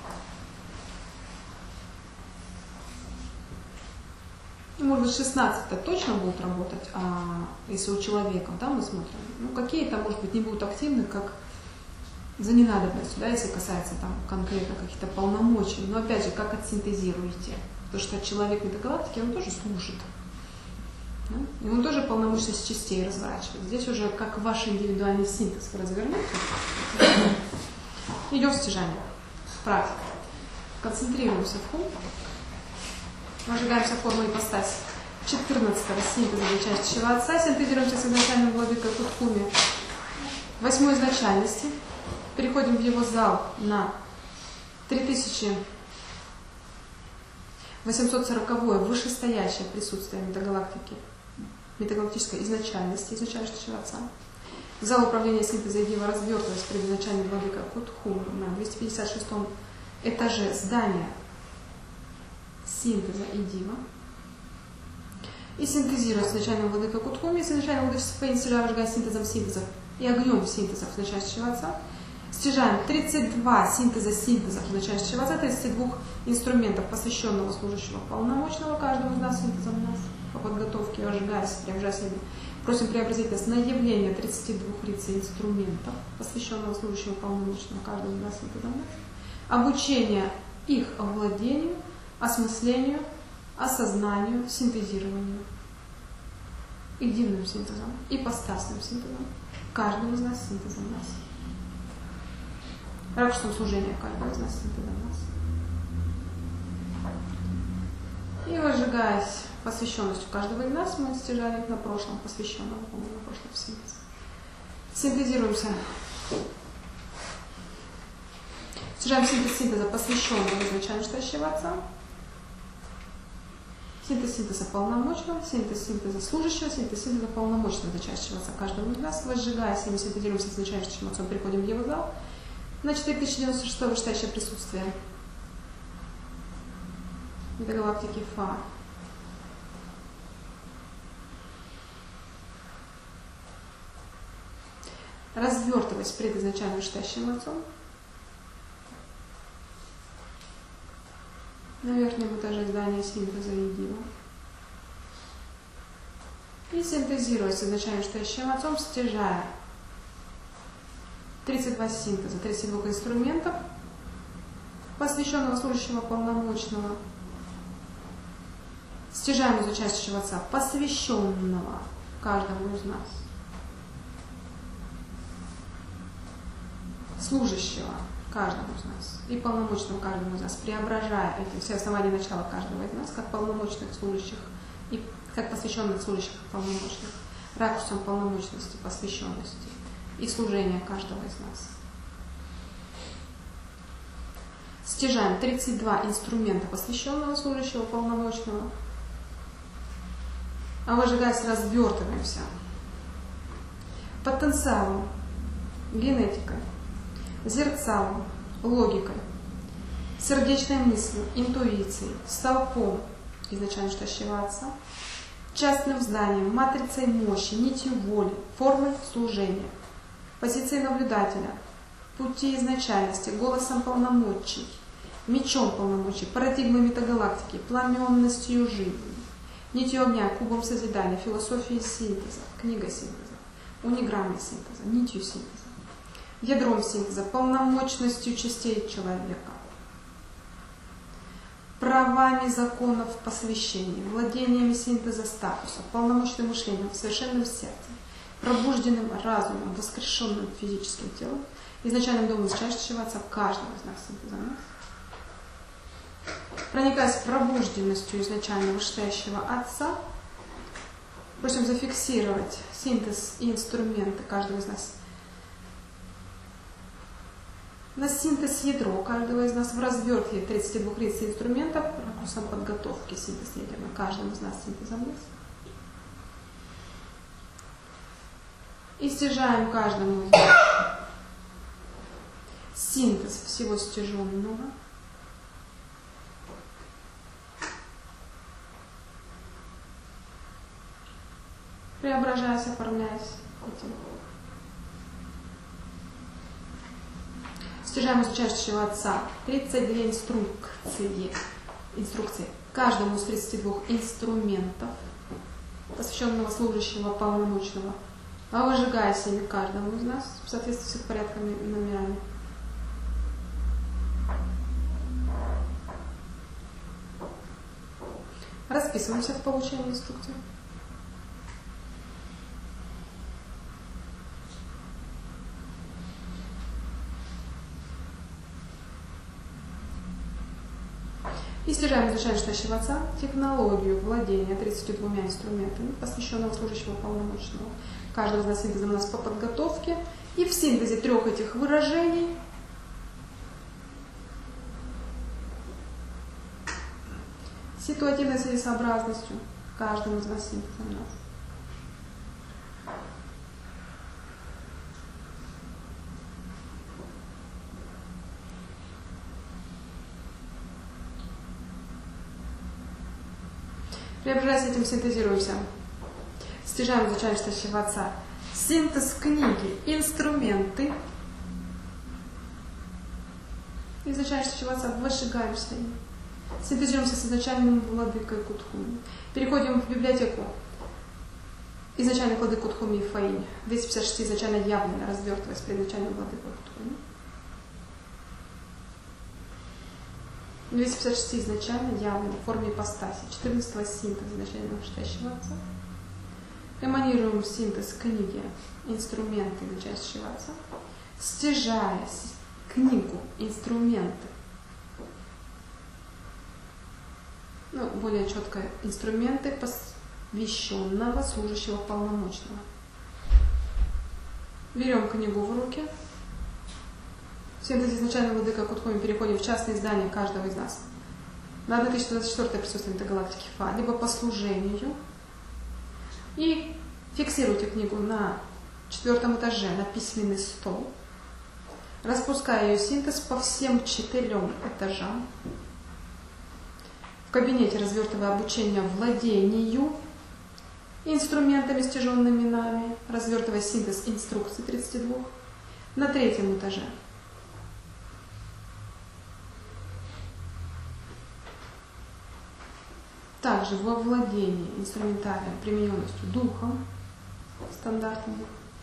B: Может быть, шестнадцать-то точно будут работать, а если у человека, да, мы смотрим, ну, какие-то, может быть, не будут активны, как за ненадобностью, да, если касается там конкретно каких-то полномочий. Но опять же, как отсинтезируете? Потому что человек метагалактики, он тоже служит. Да? И он тоже полномочность частей разворачивает. Здесь уже как ваш индивидуальный синтез вы развернете. Идем в стяжание. Практика. Концентрируемся в хум. Ожигаемся формы ипостаси. четырнадцатого синтеза величайшего отца. Синтезируемся с изначальным владыкой Кутхуми. Восьмой изначальности. Переходим в его зал на три тысячи восемьсот сороковое вышестоящее присутствие метагалактики, метагалактической изначальности, изначального отца. Зал управления синтеза идива развертываясь перед изначальным владыкой Кутхуми на двести пятьдесят шестом этаже здания синтеза идива. И синтезируя с начальным владыкой Кутхуми, с начальным владыкой Фейнселя, обжигая синтезом синтезов и огнем синтезов начальствующего отца, стяжаем тридцать два синтеза синтезов начальствующего отца, тридцать два инструментов, посвященного служащего полномочного, каждому из нас синтезом нас по подготовке, ожигаясь, преображаясь. Просим преобразить нас на явление тридцати двух лиц инструментов, посвященного служащего полномочного, каждому из нас синтезом нас. Обучение их овладению, осмыслению, осознанию, синтезированию единым синтезом, ипостасным синтезом, каждым из нас синтезом нас. Ракурсом служения каждого из нас синтезом нас. И возжигаясь посвященностью каждого из нас, мы стяжали на прошлом, посвященном, по-моему, на прошлом синтезе. Синтезируемся. Стяжаем синтез синтеза, посвященного изначально стоящего Отца. Синтез синтеза полномочного, синтез синтеза служащего, синтез синтеза полномочного изначального Отца каждого из нас. Возжигаясь, и мы синтезируемся с изначальным Отцом, приходим в его зал. На четыре тысячи девяносто шестое вышестоящее присутствие. До галактики Фа. Развертываясь перед изначально вышестоящим Отцом. На верхнем этаже здания синтеза единого. И синтезируясь с изначально вышестоящим Отцом, стяжая тридцать два синтеза, тридцать два инструментов, посвященного служащего полномочного, стяжаем изучающего Отца, посвященного каждому из нас, служащего каждому из нас и полномочного каждому из нас, преображая эти все основания начала каждого из нас, как полномочных служащих и как посвященных служащих и полномочных, ракурсом полномочности, посвященности и служения каждого из нас. Стяжаем тридцать два инструмента посвященного служащего полномочного, а выжигаясь, развертываемся потенциалом, генетикой, зерцалом, логикой, сердечной мыслью, интуицией, столпом изначально стоящего Отца, частным зданием, матрицей мощи, нитью воли, формой служения, позицией наблюдателя, пути изначальности, голосом полномочий, мечом полномочий, парадигмой метагалактики, пламенностью жизни, нитью огня, кубом созидания, философией синтеза, книгой синтеза, униграммой синтеза, нитью синтеза, ядром синтеза, полномочностью частей человека, правами законов посвящения, владениями синтеза статуса, полномочным мышлением, совершенным сердцем, пробужденным разумом, воскрешенным физическим телом, изначальным домом изучающего Отца каждого из нас синтеза нас, проникаясь пробужденностью изначально вышестоящего Отца, просим зафиксировать синтез и инструменты каждого из нас на синтез ядро каждого из нас в развертке тридцати двух тридцати инструментов, ракурсом подготовки синтез ядра на каждом из нас синтезом нас. И стяжаем каждому из нас синтез всего стяженного. Преображаясь, оформляясь этим. Стяжаем изучающего Отца тридцать две инструкции, инструкции каждому из тридцати двух инструментов, посвященного служащего полномочного, а выжигаясь ими каждому из нас в соответствии с их порядками и номерами. Расписываемся в получении инструкции. И стяжаем изучающего Отца технологию владения тридцатью двумя инструментами, посвященного служащего полномочного. Каждого из нас синтезом у нас по подготовке. И в синтезе трех этих выражений ситуативной целесообразностью каждому из нас синтезом у нас. Преображаясь этим, синтезируемся. Стяжаем изучающего Отца. Синтез книги, инструменты. Изучающего Отца, выжигаемся им. Синтезируемся с изначальным владыкой Кутхуми. Переходим в библиотеку. Изначальный владык Кутхуми и Фаинь. двести пятьдесят шесть изначально явлено, развертываясь при изначальном владыке Кутхуми. двести пятьдесят шесть изначально явлено в форме ипостаси, четырнадцатого синтеза изначально вышестоящего Отца. эманируем синтез книги, инструменты, начащиваться, стяжая книгу, инструменты, ну, более четко, инструменты посвященного служащего полномочного. Берем книгу в руки. В синтезе изначально владыка Кутхуми переходим в частные издания каждого из нас. На две тысячи двадцать четвёртое присутствие интергалактики Фа, либо по служению. И фиксируйте книгу на четвертом этаже на письменный стол, распуская ее синтез по всем четырем этажам. В кабинете развертывая обучение владению инструментами, стяженными нами, развертывая синтез инструкций тридцати двух. На третьем этаже также во владении инструментарием, примененностью духом, стандартным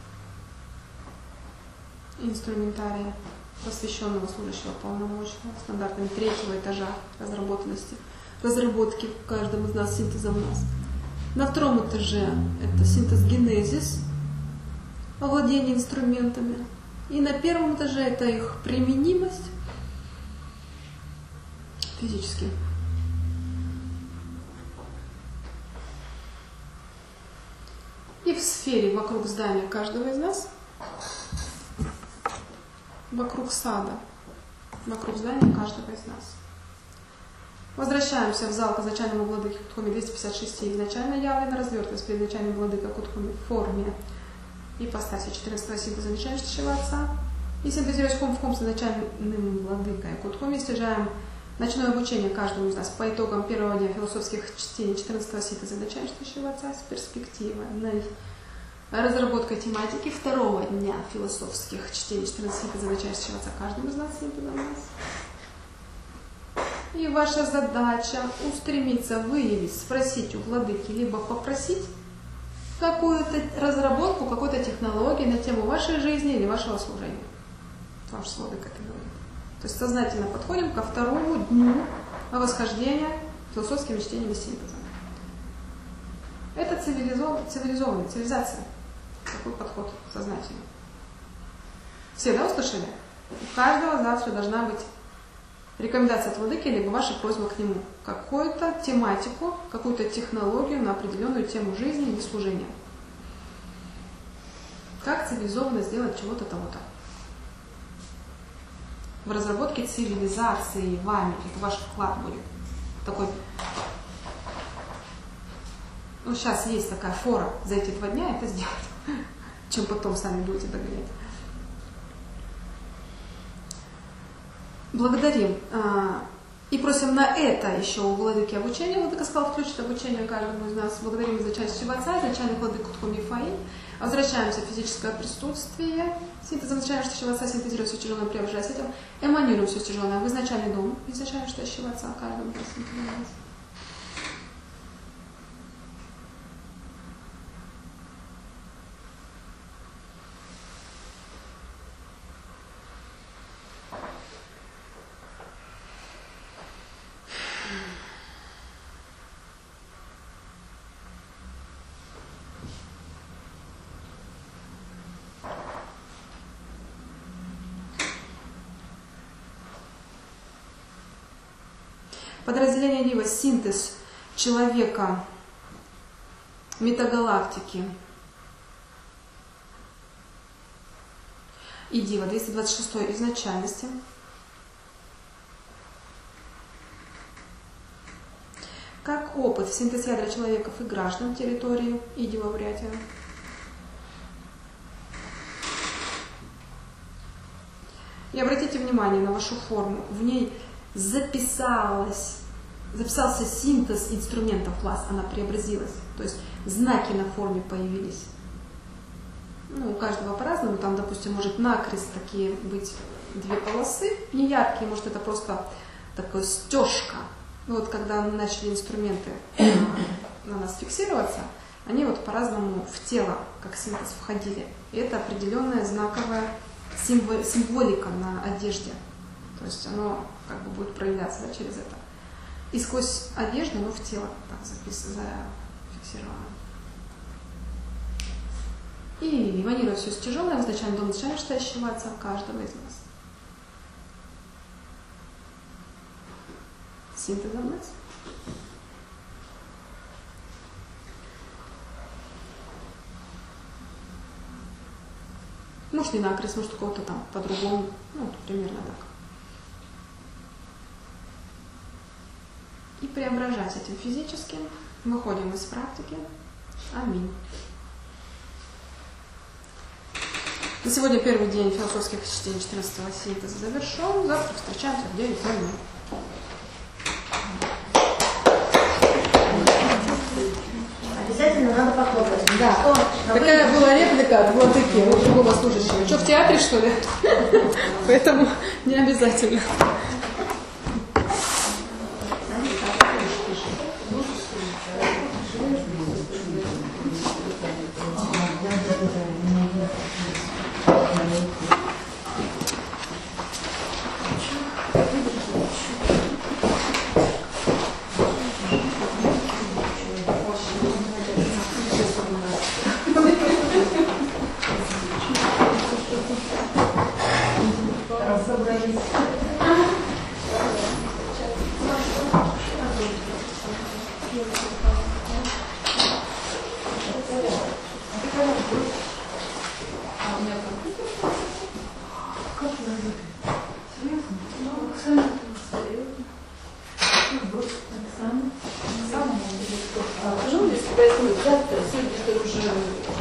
B: инструментарием, посвященного служащего полномочного, стандартами третьего этажа разработанности, разработки в каждом из нас, синтеза у нас. На втором этаже это синтез генезис, овладение инструментами. И на первом этаже это их применимость физически. И в сфере вокруг здания каждого из нас, вокруг сада, вокруг здания каждого из нас. Возвращаемся в зал к изначальному владыке Кутхуми двести пятьдесят шесть, изначально явлено, развертываясь перед изначальным владыкой Кутхуми в форме ипостаси четырнадцатого синтеза начальствующего отца. И синтезируясь хом в хом с изначальным владыкой Кутхуми, стяжаем ночное обучение каждому из нас по итогам первого дня философских чтений четырнадцатого синтеза начальствующего отца с перспективой на разработку тематики второго дня философских чтений четырнадцатого синтеза начальствующего отца каждому из нас синтеза у нас. И ваша задача устремиться, выявить, спросить у владыки, либо попросить какую-то разработку, какой-то технологии на тему вашей жизни или вашего служения. Ваш владыка это говорит. То есть сознательно подходим ко второму дню восхождения философскими чтениями синтеза. Это цивилизованная, цивилизованная цивилизация. Такой подход сознательный. Все, да, услышали? У каждого завтра должна быть рекомендация от владыки, либо ваша просьба к нему. Какую-то тематику, какую-то технологию на определенную тему жизни или служения. Как цивилизованно сделать чего-то того-то. В разработке цивилизации вами. Это ваш вклад будет. Такой. Ну, сейчас есть такая фора за эти два дня это сделать, чем потом сами будете догонять. Благодарим. И просим на это еще у владыки обучения. Владыка сказал, включит обучение каждому из нас. Благодарим изначального отца, изначальных владык Кутхуми Фаи. Возвращаемся в физическое присутствие. Синтезом изначального отца синтезируем все тяжелое, преображая с этим. Эманируем все тяжелое в изначальный дом изначального отца каждому из нас. Подразделение Дива – синтез человека, метагалактики и Дива, двести двадцать шестой изначальности. Как опыт в синтез ядра человеков и граждан территории и Дива Бурятия. И обратите внимание на вашу форму. В ней записалась, записался синтез инструментов вас, она преобразилась. То есть знаки на форме появились. Ну, у каждого по-разному. Там, допустим, может накрест такие быть две полосы, не яркие, может это просто такая стежка. Вот когда начали инструменты на нас фиксироваться, они вот по-разному в тело, как синтез, входили. И это определенная знаковая символика на одежде. То есть оно как бы будет проявляться, да, через это. И сквозь одежду, но в тело так записано, зафиксировано. И эманируя все с тяжелое, возвращаем до настоящего Отца каждого из нас. Синтезом нас. Может, не накрест, может, у кого-то там по-другому. Ну, вот примерно так. И преображать этим физическим. Выходим из практики. Аминь. На сегодня первый день философских чтений четырнадцатого синтеза завершен. Завтра встречаемся в девять ноль ноль.
A: Обязательно надо похлопать.
B: Да.
A: Что?
B: Такая была реплика от владыки, вот другого служащего. Что, в театре, что ли? Поэтому не обязательно.
C: Ну, если поэтому завтра, сегодня ты уже